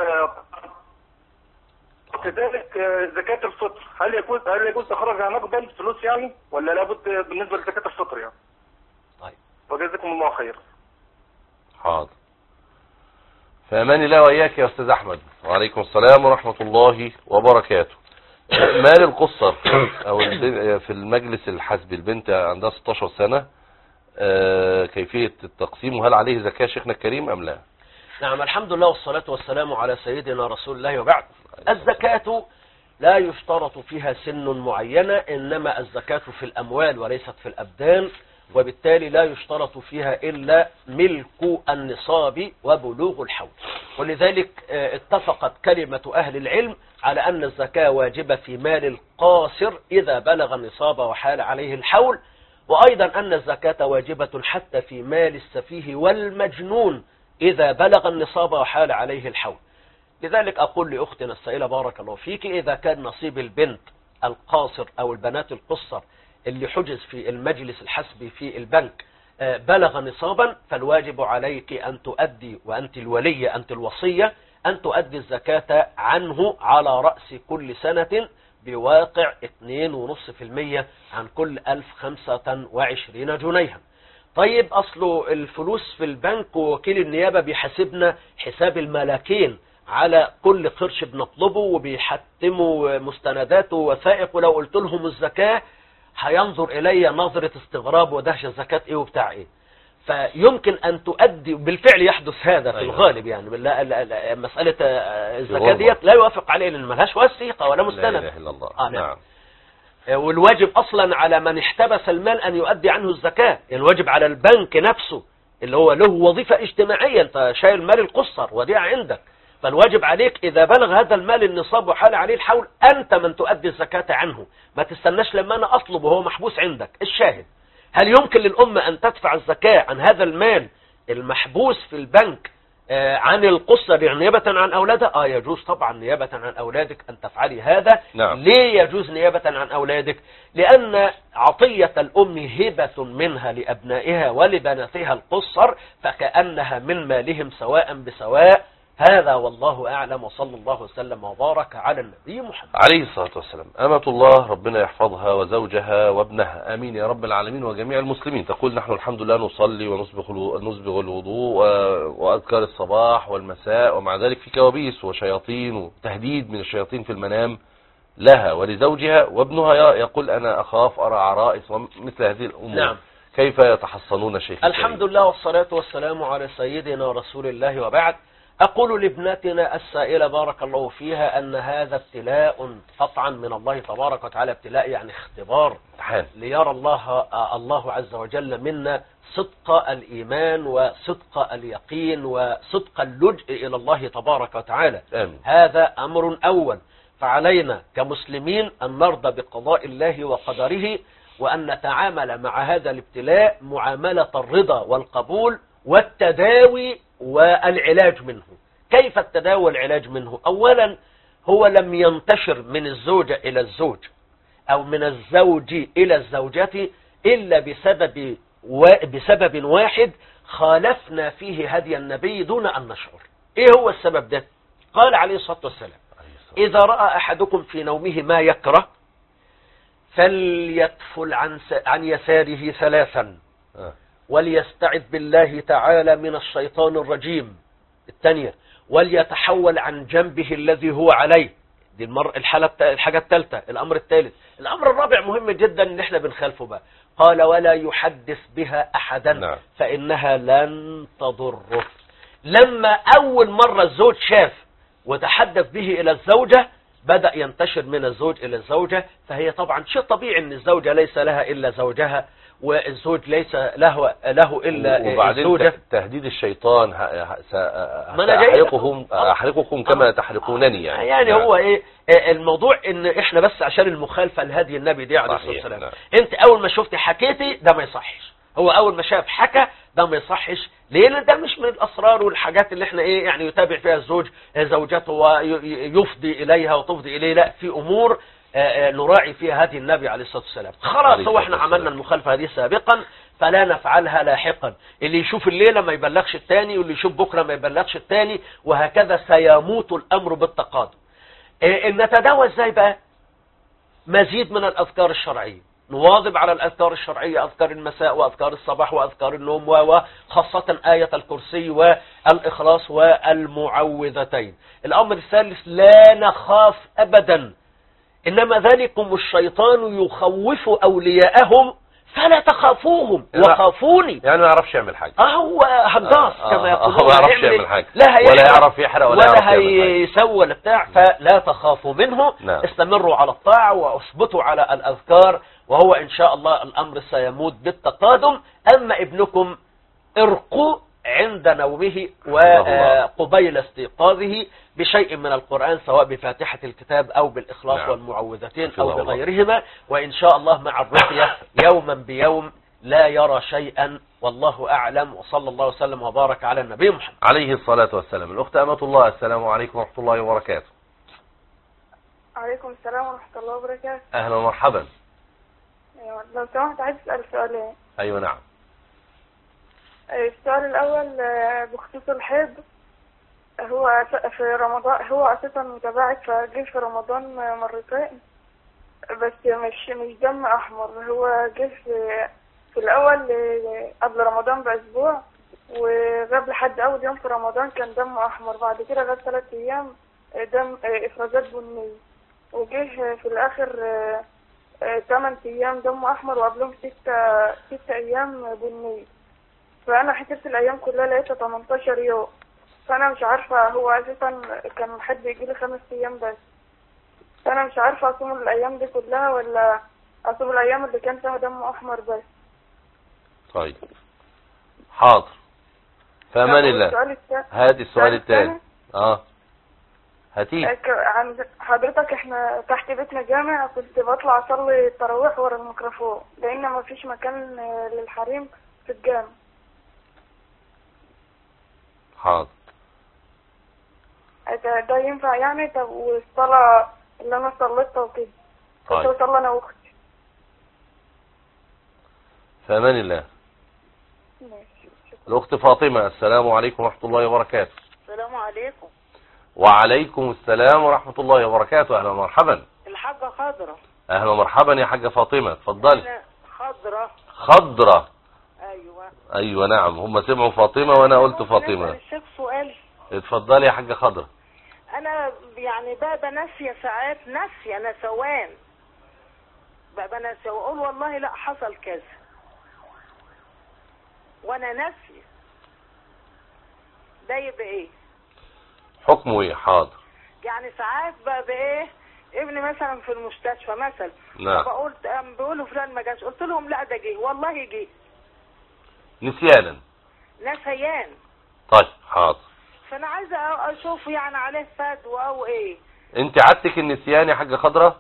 كذلك زكاة الفطر؟ هل يجوز هل يجوز إخراجها نقدا فلوس يعني، ولا لابد بالنسبة لزكاة الفطر يعني؟ طيب. وجزاكم الله خير. حاضر. فأمان الله وإياك يا أستاذ أحمد. وعليكم السلام ورحمة الله وبركاته. مال القصر أو في المجلس الحسبي، البنت عندها ستاشر سنة، كيفية التقسيم وهل عليه زكاة شيخنا الكريم أم لا؟ نعم الحمد لله والصلاة والسلام على سيدنا رسول الله وبعد. الزكاة لا يشترط فيها سن معينة، إنما الزكاة في الأموال وليست في الأبدان، وبالتالي لا يشترط فيها إلا ملك النصاب وبلوغ الحول. ولذلك اتفقت كلمة أهل العلم على أن الزكاة واجبة في مال القاصر إذا بلغ النصاب وحال عليه الحول، وأيضا أن الزكاة واجبة حتى في مال السفيه والمجنون إذا بلغ النصاب وحال عليه الحول. لذلك أقول لأختنا السائلة بارك الله فيك، إذا كان نصيب البنت القاصر أو البنات القصر اللي حجز في المجلس الحسبي في البنك بلغ نصابا، فالواجب عليك أن تؤدي، وأنت الولية أنت الوصية، أن تؤدي الزكاة عنه على رأس كل سنة بواقع اثنين فاصلة خمسة بالمئة عن كل ألف وخمسة وعشرين جنيها. طيب أصله الفلوس في البنك ووكيل النيابة بيحاسبنا حساب الملاكين على كل قرش بنطلبه، وبيحتموا مستنداته ووثائق، ولو قلت لهم الزكاة هينظر إلي نظرة استغراب ودهشة، الزكاة إيه وبتاع إيه. فيمكن أن تؤدي، بالفعل يحدث هذا في أيوة. الغالب يعني. لا لا لا مسألة الزكاة ديت لا يوافق عليه لأن ملهاش وثيقة ولا مستند. لا إله إلا الله. آه نعم. نعم. والواجب أصلا على من احتبس المال أن يؤدي عنه الزكاة، يعني الواجب على البنك نفسه اللي هو له وظيفة اجتماعية، أنت شايل مال القصر وديع عندك، فالواجب عليك إذا بلغ هذا المال النصاب وحال عليه الحول أنت من تؤدي الزكاة عنه، ما تستناش لما أنا أطلب وهو محبوس عندك. الشاهد، هل يمكن للأمة أن تدفع الزكاة عن هذا المال المحبوس في البنك عن القصر نيابة عن أولادها؟ آه يجوز طبعا نيابة عن أولادك أن تفعلي هذا. نعم. ليه يجوز نيابة عن أولادك؟ لأن عطية الأم هبة منها لأبنائها ولبناتها القصر، فكأنها من مالهم سواء بسواء. هذا والله أعلم، وصلى الله وسلم وبارك على النبي محمد عليه الصلاة والسلام. أمة الله ربنا يحفظها وزوجها وابنها، آمين يا رب العالمين، وجميع المسلمين. تقول نحن الحمد لله نصلي ونسبغ الوضوء وأذكار الصباح والمساء، ومع ذلك في كوابيس وشياطين وتهديد من الشياطين في المنام لها ولزوجها، وابنها يقول أنا أخاف أرى عرائس ومثل هذه الأمور. نعم. كيف يتحصنون شيخ؟ الحمد لله والصلاة والسلام على سيدنا رسول الله، وبعد. أقول لابنتنا السائلة بارك الله فيها أن هذا ابتلاء قطعا من الله تبارك وتعالى، ابتلاء يعني اختبار ليرى الله الله عز وجل منا صدق الإيمان وصدق اليقين وصدق اللجء إلى الله تبارك وتعالى. آمين. هذا أمر أول، فعلينا كمسلمين أن نرضى بقضاء الله وقدره، وأن نتعامل مع هذا الابتلاء معاملة الرضا والقبول والتداوي والعلاج منه. كيف التداوي والعلاج منه؟ أولا هو لم ينتشر من الزوجة إلى الزوج أو من الزوج إلى الزوجة إلا بسبب و... بسبب واحد خالفنا فيه هدي النبي دون أن نشعر. إيه هو السبب ده؟ قال عليه الصلاة والسلام إذا رأى أحدكم في نومه ما يكره فليتفل عن, س... عن يساره ثلاثا وليستعذ بالله تعالى من الشيطان الرجيم. الثانية وليتحول عن جنبه الذي هو عليه. دي المر... الحالة الحاجة الثالثة. الأمر الثالث. الأمر الرابع مهم جدا ان احنا بنخالفه بقى. قال ولا يحدث بها أحدا. نعم. فإنها لن تضره. لما أول مرة الزوج شاف وتحدث به إلى الزوجة بدأ ينتشر من الزوج إلى الزوجة، فهي طبعا شيء طبيعي ان الزوجة ليس لها إلا زوجها والزوج ليس له له الا وبعدين الزوجة. تهديد الشيطان سأحرقهم احرقكم كما تحرقونني يعني. يعني نعم. هو ايه الموضوع ان احنا بس عشان المخالفه لهدي النبي دي عليه الصلاه والسلام. نعم. انت اول ما شفتي حكيتي ده ما يصحش، هو اول ما شاف حكى ده ما يصحش. ليه؟ لان ده مش من الاسرار والحاجات اللي احنا ايه يعني يتابع فيها الزوج زوجته ويفضي اليها وتفضي اليه. لا، في امور نراعي فيها هدي النبي عليه الصلاة والسلام. خلاص هو احنا عملنا المخالفة هذه سابقا فلا نفعلها لاحقا. اللي يشوف الليلة ما يبلغش التاني واللي يشوف بكرة ما يبلغش التاني، وهكذا سيموت الأمر بالتقادم. ان نتداوى ازاي بقى؟ مزيد من الأذكار الشرعية، نواظب على الأذكار الشرعية، أذكار المساء وأذكار الصباح وأذكار النوم، وخاصة آية الكرسي والإخلاص والمعوذتين. الأمر الثالث لا نخاف أبدا، إنما ذلكم الشيطان يخوف أولياءهم فلا تخافوهم وخافوني. يعني ما يعرفش يعمل حاجة. اه هو هجاص آه كما يقولون. ما يعرفش يعمل حاجة، لا ولا يعرف يحرق ولا, ولا هيسوى ولا بتاع. فلا تخافوا منه. نعم. استمروا على الطاعة واثبتوا على الأذكار، وهو إن شاء الله الأمر سيموت بالتقادم. أما ابنكم ارقوا عند نومه وقبيل استيقاظه بشيء من القرآن، سواء بفاتحة الكتاب أو بالإخلاص نعم. والمعوذتين أو بغيرهما، وإن شاء الله مع الرقية يوما بيوم لا يرى شيئا، والله أعلم. وصلى الله وسلم وبارك على النبي محمد عليه الصلاة والسلام. الأخت أمة الله، السلام عليكم ورحمة الله وبركاته. عليكم السلام ورحمة الله وبركاته. أهلا ومرحبا. أيوة، لو سمحت عايز أسأل سؤالين. أيوة نعم. السؤال الأول بخصوص الحيض. هو في رمضان هو أساسا متباعد، فجه في رمضان مرتين بس مش مش دم أحمر. هو جه في, في الأول قبل رمضان بأسبوع، وغاب لحد أول يوم في رمضان كان دم أحمر. بعد كده غاب ثلاث أيام دم إفرازات بنية، وجه في الآخر ثمان أيام دم أحمر، وقبلهم ستة ستة أيام بنية. فأنا حسبت الأيام كلها لقيتها تمنتاشر يوم، فأنا مش عارفة هو أساسا كان حد يجيلي خمس أيام بس، فأنا مش عارفة أصوم الأيام دي كلها ولا أصوم الأيام اللي كان فيها دم أحمر بس. طيب حاضر، في أمان الله. هادي السؤال الثاني. اه هاتيه. عند حضرتك احنا تحت بيتنا جامع، كنت بطلع اصلي التراويح ورا الميكروفون لان ما فيش مكان للحريم في الجامع. حاضر. ده, ده ينفع يعني؟ طب والصلاة اللي انا صليتها وكده كنت بصلي انا واختي. في امان الله. الاخت فاطمة، السلام عليكم ورحمة الله وبركاته. السلام عليكم. وعليكم السلام ورحمة الله وبركاته. اهلا ومرحبا. الحاجة خضرة. اهلا ومرحبا يا حاجة فاطمة، اتفضلي. خضرة. خضرة. ايوه ايوه نعم، هم سمعوا فاطمة وانا قلت فاطمة. الشيخ سؤال. اتفضلي يا حاجة خضرة. انا يعني بابا ناسية ساعات، ناسية انا سوان بابا ناسية واقول والله لا حصل كذا وانا ناسية، ده يبقى ايه حكمه؟ ايه؟ حاضر. يعني ساعات بقى بايه ابني مثلا في المستشفى مثلا، نعم، فبقول بيقولوا فلان ما جاش، قلت لهم لا ده جه والله جه، نسيانا نسيان. طيب حاضر. فانا عايزه اشوف يعني عليه فدوى او ايه. انت عادتك النسيان يا حاجه خضره؟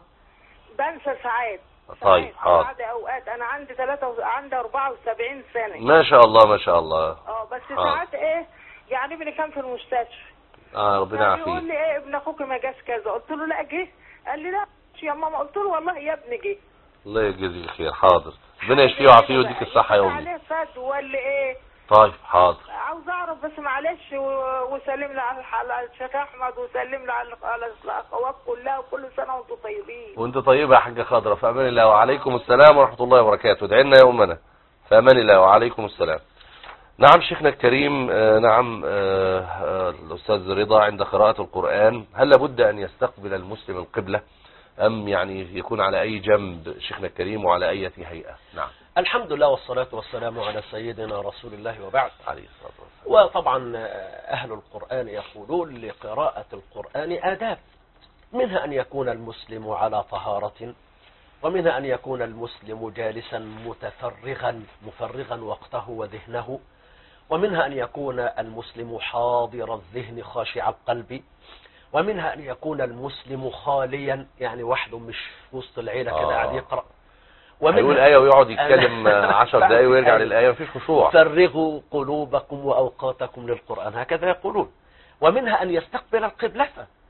بنسى ساعات. طيب حاضر. بعد اوقات انا عندي ثلاثة و... عندي أربعة وسبعين سنه. ما شاء الله ما شاء الله. اه بس ساعات ايه يعني ابني كان في المستشفى، اه ربنا يعافيه، يقول لي ايه ابن اخوك ما جاش كذا، قلت له لا جه، قال لي لا يا ماما، قلت له والله يا ابني جه. الله يجزيه خير. حاضر، ربنا يشفيه ويعافيه ويديك الصحه يا امي. عليه فدوى ولا ايه؟ طيب حاضر. عاوز اعرف بس معلش، وسلم لي على الشيخ احمد وسلم لي على الاخوات كلها، وكل سنه وانتم طيبين. وانت طيبه يا حاجه خضره. في امان الله. وعليكم السلام ورحمه الله وبركاته. ادعي لنا يا امنا. في امان الله. وعليكم السلام. نعم شيخنا الكريم. آه نعم. آه آه الاستاذ رضا، عند قراءه القران هل لابد ان يستقبل المسلم القبله ام يعني يكون على اي جنب شيخنا الكريم وعلى اي هيئه؟ نعم. الحمد لله والصلاة والسلام على سيدنا رسول الله وبعد. عليه الصلاة والسلام. وطبعا أهل القرآن يقولون لقراءة القرآن آداب، منها أن يكون المسلم على طهارة، ومنها أن يكون المسلم جالسا متفرغا مفرغا وقته وذهنه، ومنها أن يكون المسلم حاضر الذهن خاشع القلب، ومنها أن يكون المسلم خاليا يعني وحده مش في وسط العيلة كده قاعد يقرأ، يقول آية ويقعد يتكلم عشر دقايق ويرجع للآية، مفيش خشوع. فرغوا قلوبكم وأوقاتكم للقرآن، هكذا يقولون. ومنها أن يستقبل القبلة،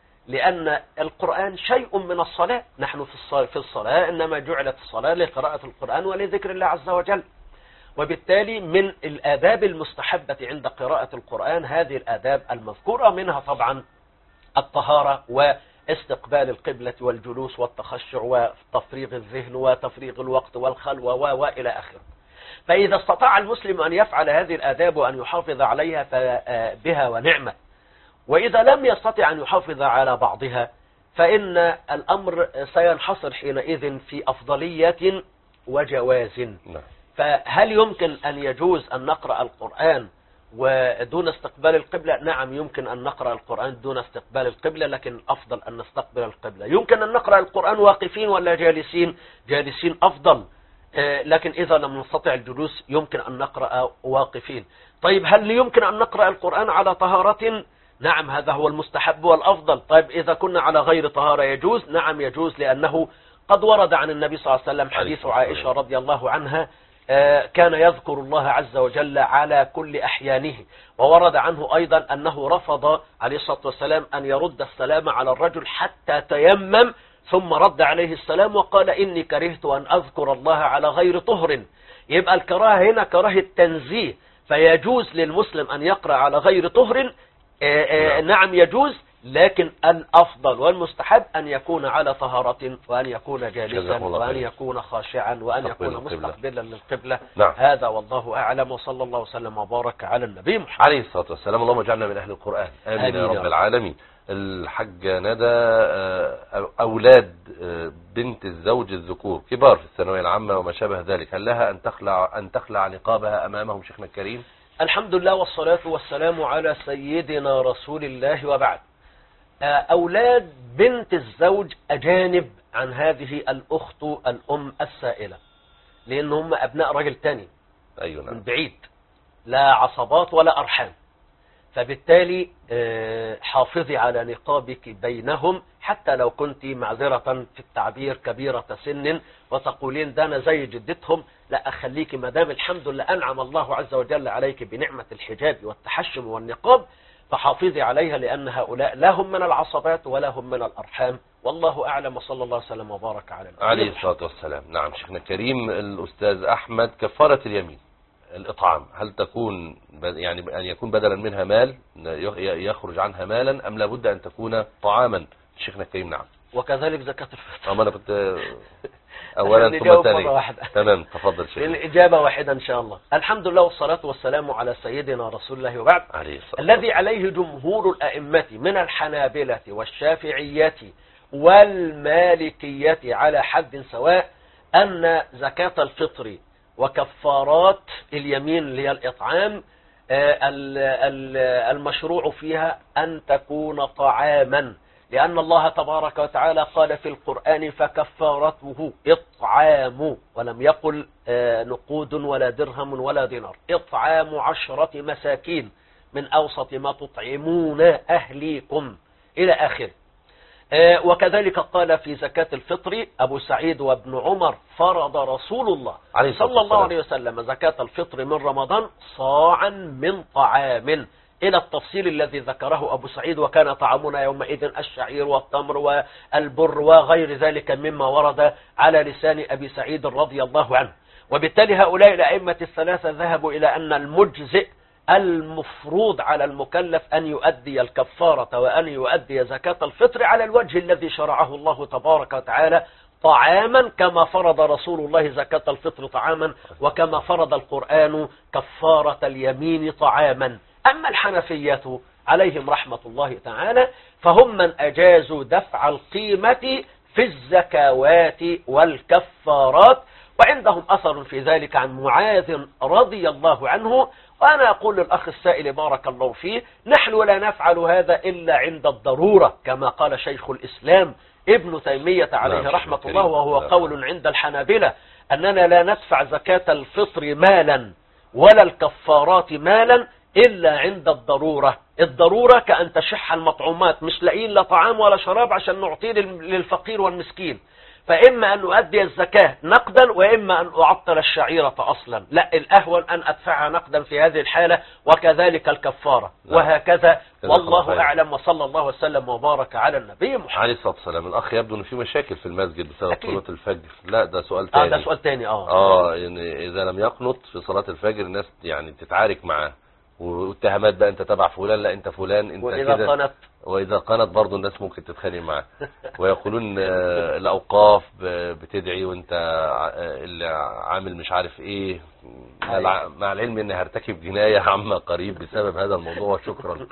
لأن القرآن شيء من الصلاة. نحن في الصلاة إنما جعلت الصلاة لقراءة القرآن ولذكر الله عز وجل، وبالتالي من الآداب المستحبة عند قراءة القرآن هذه الآداب المذكورة، منها طبعا الطهارة واستقبال القبلة والجلوس والتخشع وتفريغ الذهن وتفريغ الوقت والخلوة وإلى آخره. فإذا استطاع المسلم أن يفعل هذه الآداب وأن يحافظ عليها فبها ونعمة، وإذا لم يستطع أن يحافظ على بعضها فإن الأمر سينحصر حينئذ في أفضلية وجواز. فهل يمكن أن يجوز أن نقرأ القرآن ودون استقبال القبلة؟ نعم يمكن أن نقرأ القرآن دون استقبال القبلة، لكن الأفضل أن نستقبل القبلة. يمكن أن نقرأ القرآن واقفين ولا جالسين؟ جالسين أفضل. لكن إذا لم نستطع الجلوس يمكن أن نقرأ واقفين. طيب هل يمكن أن نقرأ القرآن على طهارة؟ نعم، هذا هو المستحب والأفضل. طيب إذا كنا على غير طهارة يجوز؟ نعم يجوز، لأنه قد ورد عن النبي صلى الله عليه وسلم حديث عائشة رضي الله عنها كان يذكر الله عز وجل على كل أحيانه، وورد عنه أيضا أنه رفض عليه الصلاة والسلام أن يرد السلام على الرجل حتى تيمم ثم رد عليه السلام وقال إني كرهت أن أذكر الله على غير طهر. يبقى الكراهة هنا كراهة تنزيه، فيجوز للمسلم أن يقرأ على غير طهر. نعم يجوز، لكن الأفضل والمستحب أن يكون على طهارة، وأن يكون جالسا، وأن يكون خاشعا، وأن يكون مستقبلا للقبلة. نعم. هذا والله أعلم، وصلى الله وسلم وبارك على النبي محمد عليه الصلاة والسلام. اللهم اجعلنا من أهل القرآن، آمين, آمين يا رب العالمين. الحاج ندى، أولاد بنت الزوج الذكور كبار في الثانوية العامة وما شابه ذلك، هل لها أن تخلع أن تخلع نقابها أمامهم شيخنا الكريم؟ الحمد لله والصلاة والسلام على سيدنا رسول الله، وبعد. أولاد بنت الزوج أجانب عن هذه الأخت الأم السائلة، لأنهم أبناء رجل تاني. أيوة نعم. من بعيد، لا عصبات ولا أرحام، فبالتالي حافظي على نقابك بينهم، حتى لو كنت معذرة في التعبير كبيرة سن وتقولين ده أنا زي جدتهم، لا أخليك مدام الحمد لله أنعم الله عز وجل عليك بنعمة الحجاب والتحشم والنقاب، فحافظي عليها، لأن هؤلاء لا هم من العصبات ولا هم من الأرحام، والله أعلم، وصلى الله وسلم وبارك على النبي عليه الصلاة والسلام. نعم شيخنا الكريم. الأستاذ أحمد، كفارة اليمين الإطعام هل تكون يعني أن يكون بدلا منها مال يخرج عنها مالا، أم لابد أن تكون طعاما شيخنا الكريم؟ نعم. وكذلك زكاة الفطر. أما أنا كنت أولا ثم ثانيا. تمام، تفضل شيخنا. الإجابة واحدة إن شاء الله. الحمد لله والصلاة والسلام على سيدنا رسول الله، وبعد. عليه الصلاة. الذي عليه جمهور الأئمة من الحنابلة والشافعية والمالكية على حد سواء أن زكاة الفطر وكفارات اليمين اللي هي الإطعام المشروع فيها أن تكون طعاما، لأن الله تبارك وتعالى قال في القرآن فكفارته إطعام، ولم يقل نقود ولا درهم ولا دينار، إطعام عشرة مساكين من أوسط ما تطعمون أهليكم إلى آخره. وكذلك قال في زكاة الفطر أبو سعيد وابن عمر فرض رسول الله صلى الله عليه وسلم زكاة الفطر من رمضان صاعا من طعام، إلى التفصيل الذي ذكره أبو سعيد، وكان طعامنا يومئذ الشعير والتمر والبر وغير ذلك مما ورد على لسان أبي سعيد رضي الله عنه. وبالتالي هؤلاء الأئمة الثلاثة ذهبوا إلى أن المجزئ المفروض على المكلف أن يؤدي الكفارة وأن يؤدي زكاة الفطر على الوجه الذي شرعه الله تبارك وتعالى، طعاما كما فرض رسول الله زكاة الفطر طعاما، وكما فرض القرآن كفارة اليمين طعاما. أما الحنفية عليهم رحمة الله تعالى فهم من أجازوا دفع القيمة في الزكوات والكفارات، وعندهم أثر في ذلك عن معاذ رضي الله عنه. وأنا أقول للأخ السائل بارك الله فيه، نحن لا نفعل هذا إلا عند الضرورة، كما قال شيخ الإسلام ابن تيمية عليه رحمة الله، وهو قول عند الحنابلة أننا لا ندفع زكاة الفطر مالا ولا الكفارات مالا إلا عند الضرورة. الضرورة كأن تشح المطعومات، مش لاقيين لا طعام ولا شراب عشان نعطيه للفقير والمسكين، فإما أن أؤدي الزكاة نقدا وإما أن أعطل الشعيرة أصلا. لا، الأهون أن أدفعها نقدا في هذه الحالة، وكذلك الكفارة، وهكذا. والله أعلم، وصلى الله وسلم وبارك على النبي محمد عليه الصلاة والسلام. الأخ يبدو أن في مشاكل في المسجد بسبب صلاة الفجر. لا ده سؤال تاني. آه ده سؤال تاني. آه آه يعني إذا لم يقنط في صلاة الفجر الناس يعني تتعارك معاه، واتهامات بقى أنت تبع فلان، لا أنت فلان، أنت وإذا كده. قنت وإذا قنت برضو الناس ممكن تتخانق معاه، ويقولون الأوقاف بتدعي وانت اللي عامل مش عارف ايه، مع العلم ان هرتكب جناية عامة قريب بسبب هذا الموضوع. شكرا.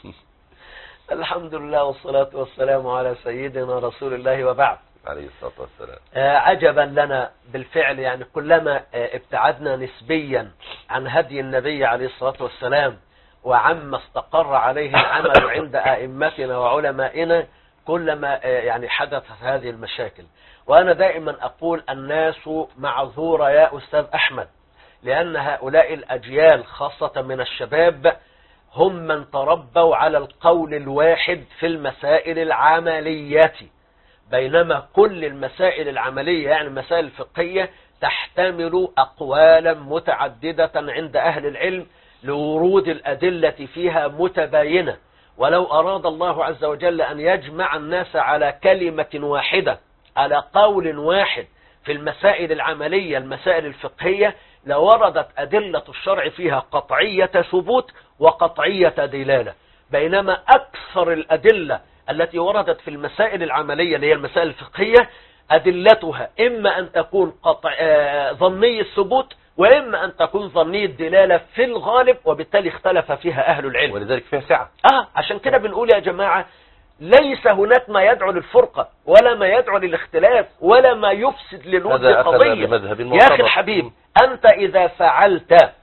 الحمد لله والصلاة والسلام على سيدنا رسول الله، وبعد. عليه الصلاة والسلام. عجبا لنا بالفعل، يعني كلما ابتعدنا نسبيا عن هدي النبي عليه الصلاة والسلام وعما استقر عليه العمل عند أئمتنا وعلمائنا، كلما يعني حدثت هذه المشاكل. وأنا دائما أقول الناس معذورة يا أستاذ أحمد، لأن هؤلاء الأجيال خاصة من الشباب هم من تربوا على القول الواحد في المسائل العملية، بينما كل المسائل العملية يعني المسائل الفقهية تحتمل أقوالا متعددة عند أهل العلم لورود الأدلة فيها متباينة. ولو أراد الله عز وجل أن يجمع الناس على كلمة واحدة على قول واحد في المسائل العملية المسائل الفقهية لوردت أدلة الشرع فيها قطعية ثبوت وقطعية دلالة، بينما أكثر الأدلة التي وردت في المسائل العملية اللي هي المسائل الفقهية أدلتها إما أن تكون قطع ظني الثبوت وإما أن تكون ظني الدلالة في الغالب، وبالتالي اختلف فيها أهل العلم ولذلك فيها سعة. آه عشان كده بنقول يا جماعة ليس هناك ما يدعو للفرقة ولا ما يدعو للاختلاف ولا ما يفسد للود قضية. يا أخي الحبيب أنت إذا فعلت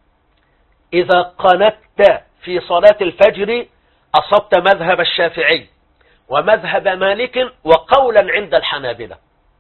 إذا قنت في صلاة الفجر أصبت مذهب الشافعي ومذهب مالك وقولا عند الحنابلة،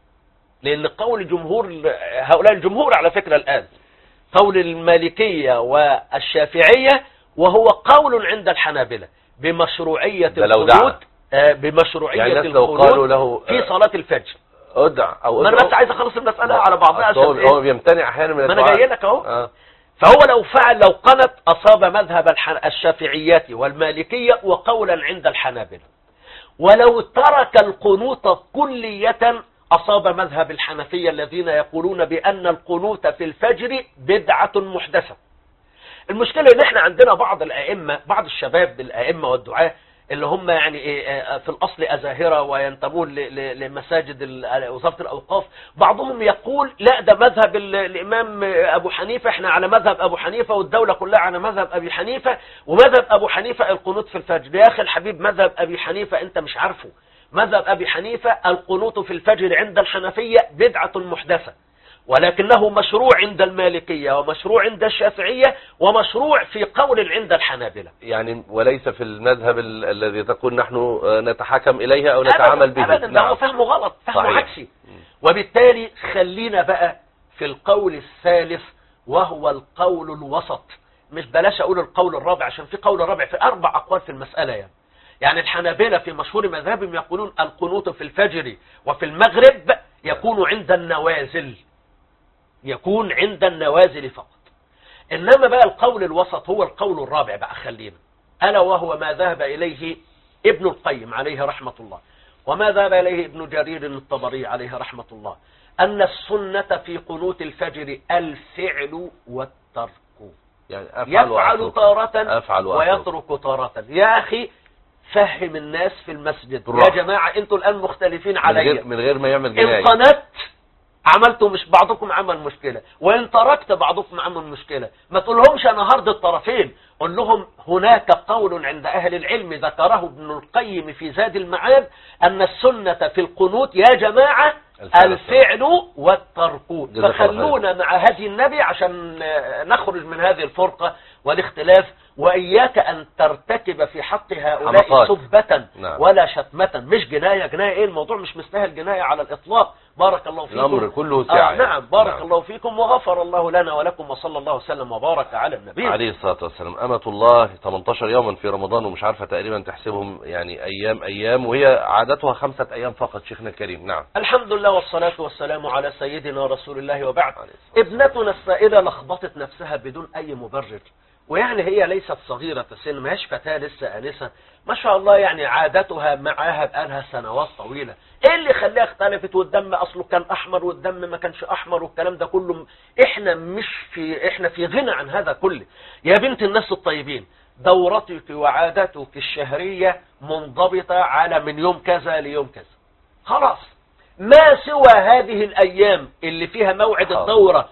لأن قول جمهور هؤلاء الجمهور على فكرة الآن قول المالكية والشافعية وهو قول عند الحنابلة بمشروعية القنوت بمشروعية يعني القنوت في صلاة الفجر. ادع او ما انا بس عايز اخلص المسألة على بعضها عشان هو, هو بيمتنع احيانا من ما انا جاي لك اهو. آه. فهو لو فعل لو قنت اصاب مذهب الشافعيات والمالكية وقولا عند الحنابلة، ولو ترك القنوت كلية أصاب مذهب الحنفية الذين يقولون بأن القنوت في الفجر بدعة محدثة. المشكلة ان احنا عندنا بعض الائمة بعض الشباب الائمة والدعاة اللي هم يعني ايه في الاصل ازاهرة وينتمون لمساجد وزارة الاوقاف، بعضهم يقول لا ده مذهب الامام ابو حنيفة، احنا على مذهب ابو حنيفة والدولة كلها على مذهب ابي حنيفة، ومذهب ابو حنيفة القنوت في الفجر. يا اخي الحبيب مذهب ابي حنيفة انت مش عارفه. مذهب ابي حنيفة القنوت في الفجر عند الحنفية بدعة محدثة، ولكنه مشروع عند المالكية ومشروع عند الشافعية ومشروع في قول عند الحنابلة. يعني وليس في المذهب ال الذي تقول نحن نتحكم إليه أو نتعامل به. أبدا ده هو فهمه غلط، فهمه عكسي. وبالتالي خلينا بقى في القول الثالث وهو القول الوسط. مش بلاش أقول القول الرابع عشان في قول الرابع في أربع أقوال في المسألة يعني. يعني الحنابلة في مشهور مذهبهم يقولون القنوت في الفجر وفي المغرب يكون عند النوازل، يكون عند النوازل فقط. إنما بقى القول الوسط هو القول الرابع بقى خلينا، ألا وهو ما ذهب إليه ابن القيم عليه رحمة الله وما ذهب إليه ابن جرير الطبري عليه رحمة الله، أن السنة في قنوت الفجر الفعل والترك، يعني أفعل يفعل تارة أفعل ويترك تارة. يا أخي فهم الناس في المسجد بالرحمة. يا جماعة انتوا الآن مختلفين علي، من غير ما يعمل جناية. إن قنت عملتوا مش بعضكم عمل مشكلة، وإن تركت بعضكم عمل مشكلة. ما تقولهمش أنا هرد الطرفين، قل لهم هناك قول عند أهل العلم ذكره ابن القيم في زاد المعاد أن السنة في القنوت يا جماعة الفعل والترك، فخلونا مع هدي النبي عشان نخرج من هذه الفرقة والاختلاف. وإياك أن ترتكب في حق هؤلاء سبة نعم. ولا شتمة، مش جناية. جناية إيه؟ الموضوع مش مستاهل جناية على الإطلاق. بارك الله فيكم. الأمر كله ساعة. آه نعم بارك نعم. الله فيكم وغفر الله لنا ولكم وصلى الله وسلم وبارك على النبي عليه الصلاة والسلام. أمة الله ثمانية عشر يوما في رمضان ومش عارفة تقريبا تحسبهم يعني أيام أيام، وهي عادتها خمسة أيام فقط. شيخنا الكريم نعم. الحمد لله والصلاة والسلام على سيدنا رسول الله وبعد. ابنتنا السائلة لخبطت نفسها بدون أي مبرر، ويعني هي ليست صغيرة السن، ما هيش فتاة لسه آنسة ما شاء الله، يعني عادتها معاها بقالها سنوات طويلة. ايه اللي خلاها اختلفت والدم اصله كان احمر والدم ما كانش احمر والكلام ده كله؟ احنا مش في احنا في غنى عن هذا كله. يا بنت الناس الطيبين، دورتك وعادتك الشهرية منضبطة على من يوم كذا ليوم كذا، خلاص. ما سوى هذه الايام اللي فيها موعد الدورة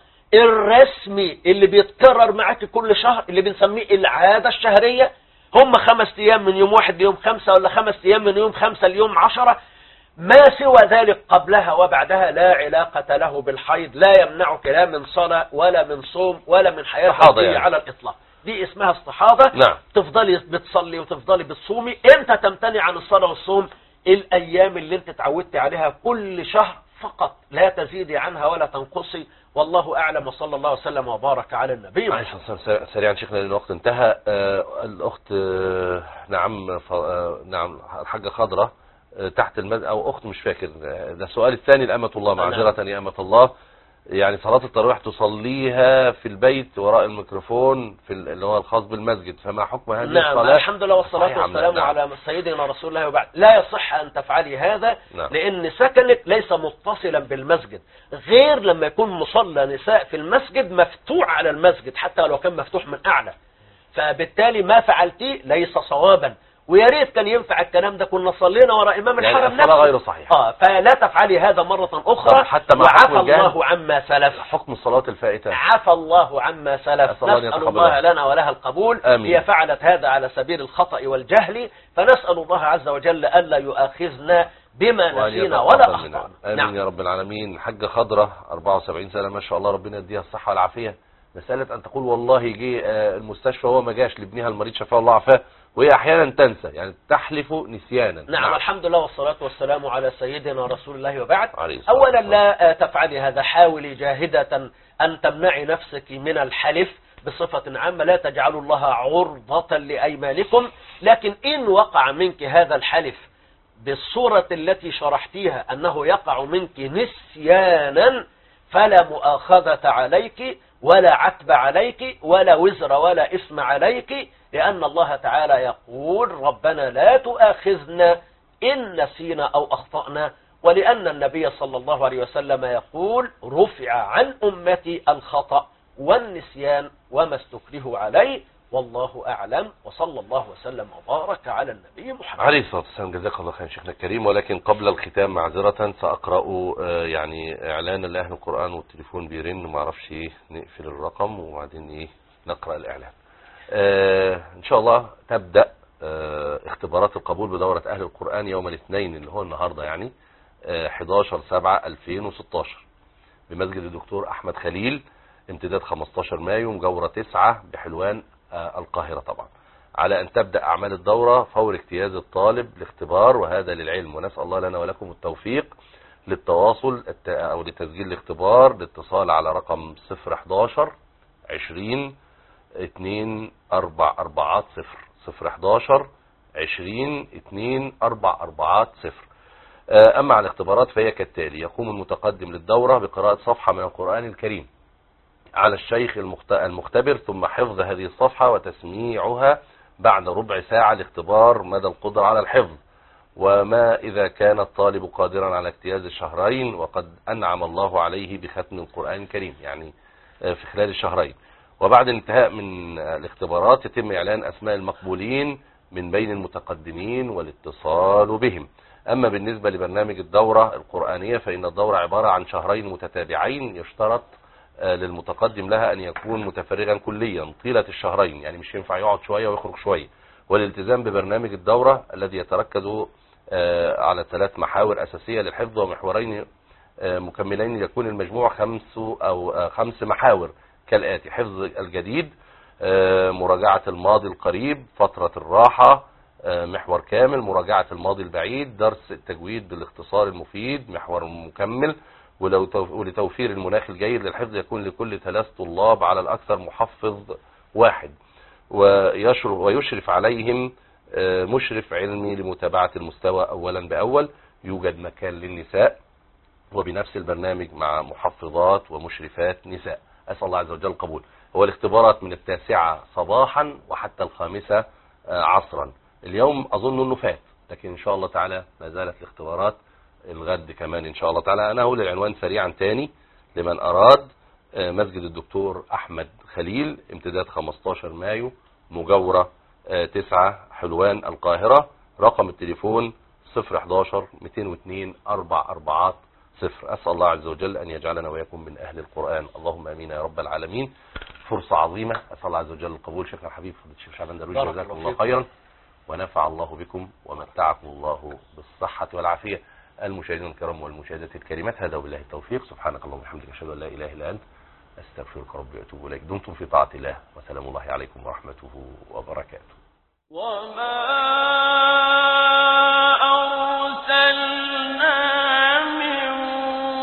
الرسمي اللي بيتكرر معاك كل شهر اللي بنسميه العادة الشهرية، هم خمس ايام من يوم واحد ليوم خمسة، ولا خمس ايام من يوم خمسة ليوم عشرة. ما سوى ذلك قبلها وبعدها لا علاقة له بالحيض، لا يمنعك لا من صلاة ولا من صوم ولا من حياة عادية يعني. على الإطلاق دي اسمها استحاضة. نعم. تفضلي بتصلي وتفضلي بتصومي. انت تمتنع عن الصلاة والصوم الأيام اللي انت تعودت عليها كل شهر فقط، لا تزيدي عنها ولا تنقصي، والله أعلم، وصلى الله وسلم وبارك على النبي محمد. سريعا شيخنا لأن الوقت انتهى. آه الأخت آه نعم آه نعم الحاجة خضرة آه تحت المد أو أخت مش فاكر. آه ده السؤال الثاني لأمة الله، معذرة يا أمة الله. يعني صلاة التراويح تصليها في البيت وراء الميكروفون في اللي هو الخاص بالمسجد، فما حكم هذه نعم الصلاة؟ الحمد لله والصلاة والسلام نعم. على سيدنا رسول الله وبعد. لا يصح أن تفعلي هذا نعم. لأن سكنك ليس متصلا بالمسجد، غير لما يكون مصلى نساء في المسجد مفتوح على المسجد حتى لو كان مفتوح من أعلى، فبالتالي ما فعلتيه ليس صوابا. ويا ريت كان ينفع الكلام ده، كنا صلينا وراء امام الحرم يعني نفسه غير صحيح. اه فلا تفعلي هذا مرة اخرى، حتى مع وعفى الله عما سلف. حكم الصلاة الفائتة عفى الله عما سلف، نسأل الله لنا ولها القبول. آمين. هي فعلت هذا على سبيل الخطأ والجهل، فنسأل الله عز وجل ألا يؤاخذنا بما نسينا ولا أخطأنا. آمين نعم. يا رب العالمين. حاجة خضرة أربعة وسبعين سنة ما شاء الله، ربنا يديها الصحة والعافية. مسألة أن تقول والله جه المستشفى وهو ما جاش لابنها المريض شفاه الله عافاه، وهي أحيانا تنسى، يعني تحلف نسيانا. نعم, نعم الحمد لله والصلاة والسلام على سيدنا رسول الله وبعد. أولا لا تفعلي هذا، حاولي جاهدة أن تمنعي نفسك من الحلف بصفة عامة، لا تجعلوا الله عرضة لأيمانكم. لكن إن وقع منك هذا الحلف بالصورة التي شرحتيها أنه يقع منك نسيانا، فلا مؤاخذة عليك ولا عتب عليك ولا وزر ولا اسم عليك، لأن الله تعالى يقول ربنا لا تؤاخذنا إن نسينا أو أخطأنا، ولأن النبي صلى الله عليه وسلم يقول رفع عن أمتي الخطأ والنسيان وما استكرهوا عليه، والله أعلم، وصلى الله وسلم وبارك على النبي محمد عليه الصلاة والسلام. جزاك الله خير شيخنا الكريم. ولكن قبل الختام معذرة سأقرأ يعني إعلانا لأهل القرآن، والتليفون بيرن ما اعرفش ايه، نقفل الرقم وبعدين ايه نقرأ الإعلان. آه إن شاء الله تبدأ آه اختبارات القبول بدورة أهل القرآن يوم الاثنين اللي هو النهاردة، يعني آه حداشر سبعة ألفين وستاشر بمسجد الدكتور أحمد خليل، امتداد خمستاشر مايو، مجاورة تسعة بحلوان آه القاهرة. طبعا على أن تبدأ أعمال الدورة فور اجتياز الطالب الاختبار، وهذا للعلم، ونسأل الله لنا ولكم التوفيق. للتواصل أو لتسجيل الاختبار الاتصال على رقم صفر حداشر عشرين اتنين أربع أربعات صفر صفر حداشر عشرين اتنين أربع أربعات صفر. أما على الاختبارات فهي كالتالي: يقوم المتقدم للدورة بقراءة صفحة من القرآن الكريم على الشيخ المختبر، ثم حفظ هذه الصفحة وتسميعها بعد ربع ساعة لاختبار مدى القدرة على الحفظ، وما إذا كان الطالب قادرا على اجتياز الشهرين وقد أنعم الله عليه بختم القرآن الكريم، يعني في خلال الشهرين. وبعد انتهاء من الاختبارات يتم إعلان أسماء المقبولين من بين المتقدمين والاتصال بهم. أما بالنسبة لبرنامج الدورة القرآنية فإن الدورة عبارة عن شهرين متتابعين، يشترط للمتقدم لها أن يكون متفرغا كليا طيلة الشهرين، يعني مش ينفع يقعد شوية ويخرج شوية، والالتزام ببرنامج الدورة الذي يتركز على ثلاث محاور أساسية للحفظ ومحورين مكملين، يكون المجموع خمس أو خمس محاور كالآتي: حفظ الجديد، مراجعة الماضي القريب، فترة الراحة، محور كامل، مراجعة الماضي البعيد، درس التجويد بالاختصار المفيد، محور مكمل. ولتوفير المناخ الجيد للحفظ يكون لكل ثلاث طلاب على الأكثر محفظ واحد، ويشرف, ويشرف عليهم مشرف علمي لمتابعة المستوى أولا بأول. يوجد مكان للنساء، وبنفس البرنامج مع محفظات ومشرفات نساء. أسأل الله عز وجل القبول. هو الاختبارات من التاسعة صباحا وحتى الخامسة عصرا. اليوم أظن أنه فات، لكن إن شاء الله تعالى ما زالت الاختبارات الغد كمان إن شاء الله تعالى. أنا هقول العنوان سريعا تاني لمن أراد: مسجد الدكتور أحمد خليل، امتداد خمستاشر مايو، مجاورة تسعة حلوان القاهرة. رقم التليفون صفر حداشر ميتين واتنين أربع أربعات صفر. أسأل الله عز وجل أن يجعلنا ويكون من أهل القرآن، اللهم أمين يا رب العالمين. فرصة عظيمة، أسأل الله عز وجل القبول. شيخنا الحبيب فضيلة الشيخ شعبان درويش، جزاكم الله خيرا ونفع الله بكم ومتعكم الله بالصحة والعافية. المشاهدين الكرام والمشاهدات الكريمات، هذا وبالله التوفيق. سبحانك اللهم وبحمدك، أشهد أن لا إله إلا أنت، أستغفرك ربي وأتوب إليك. دمتم في طاعة الله، وسلام الله عليكم ورحمته وبركاته. وما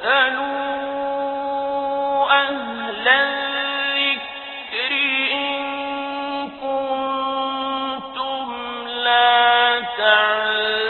فاسألوا أهل الذكر إن كنتم لا تعلمون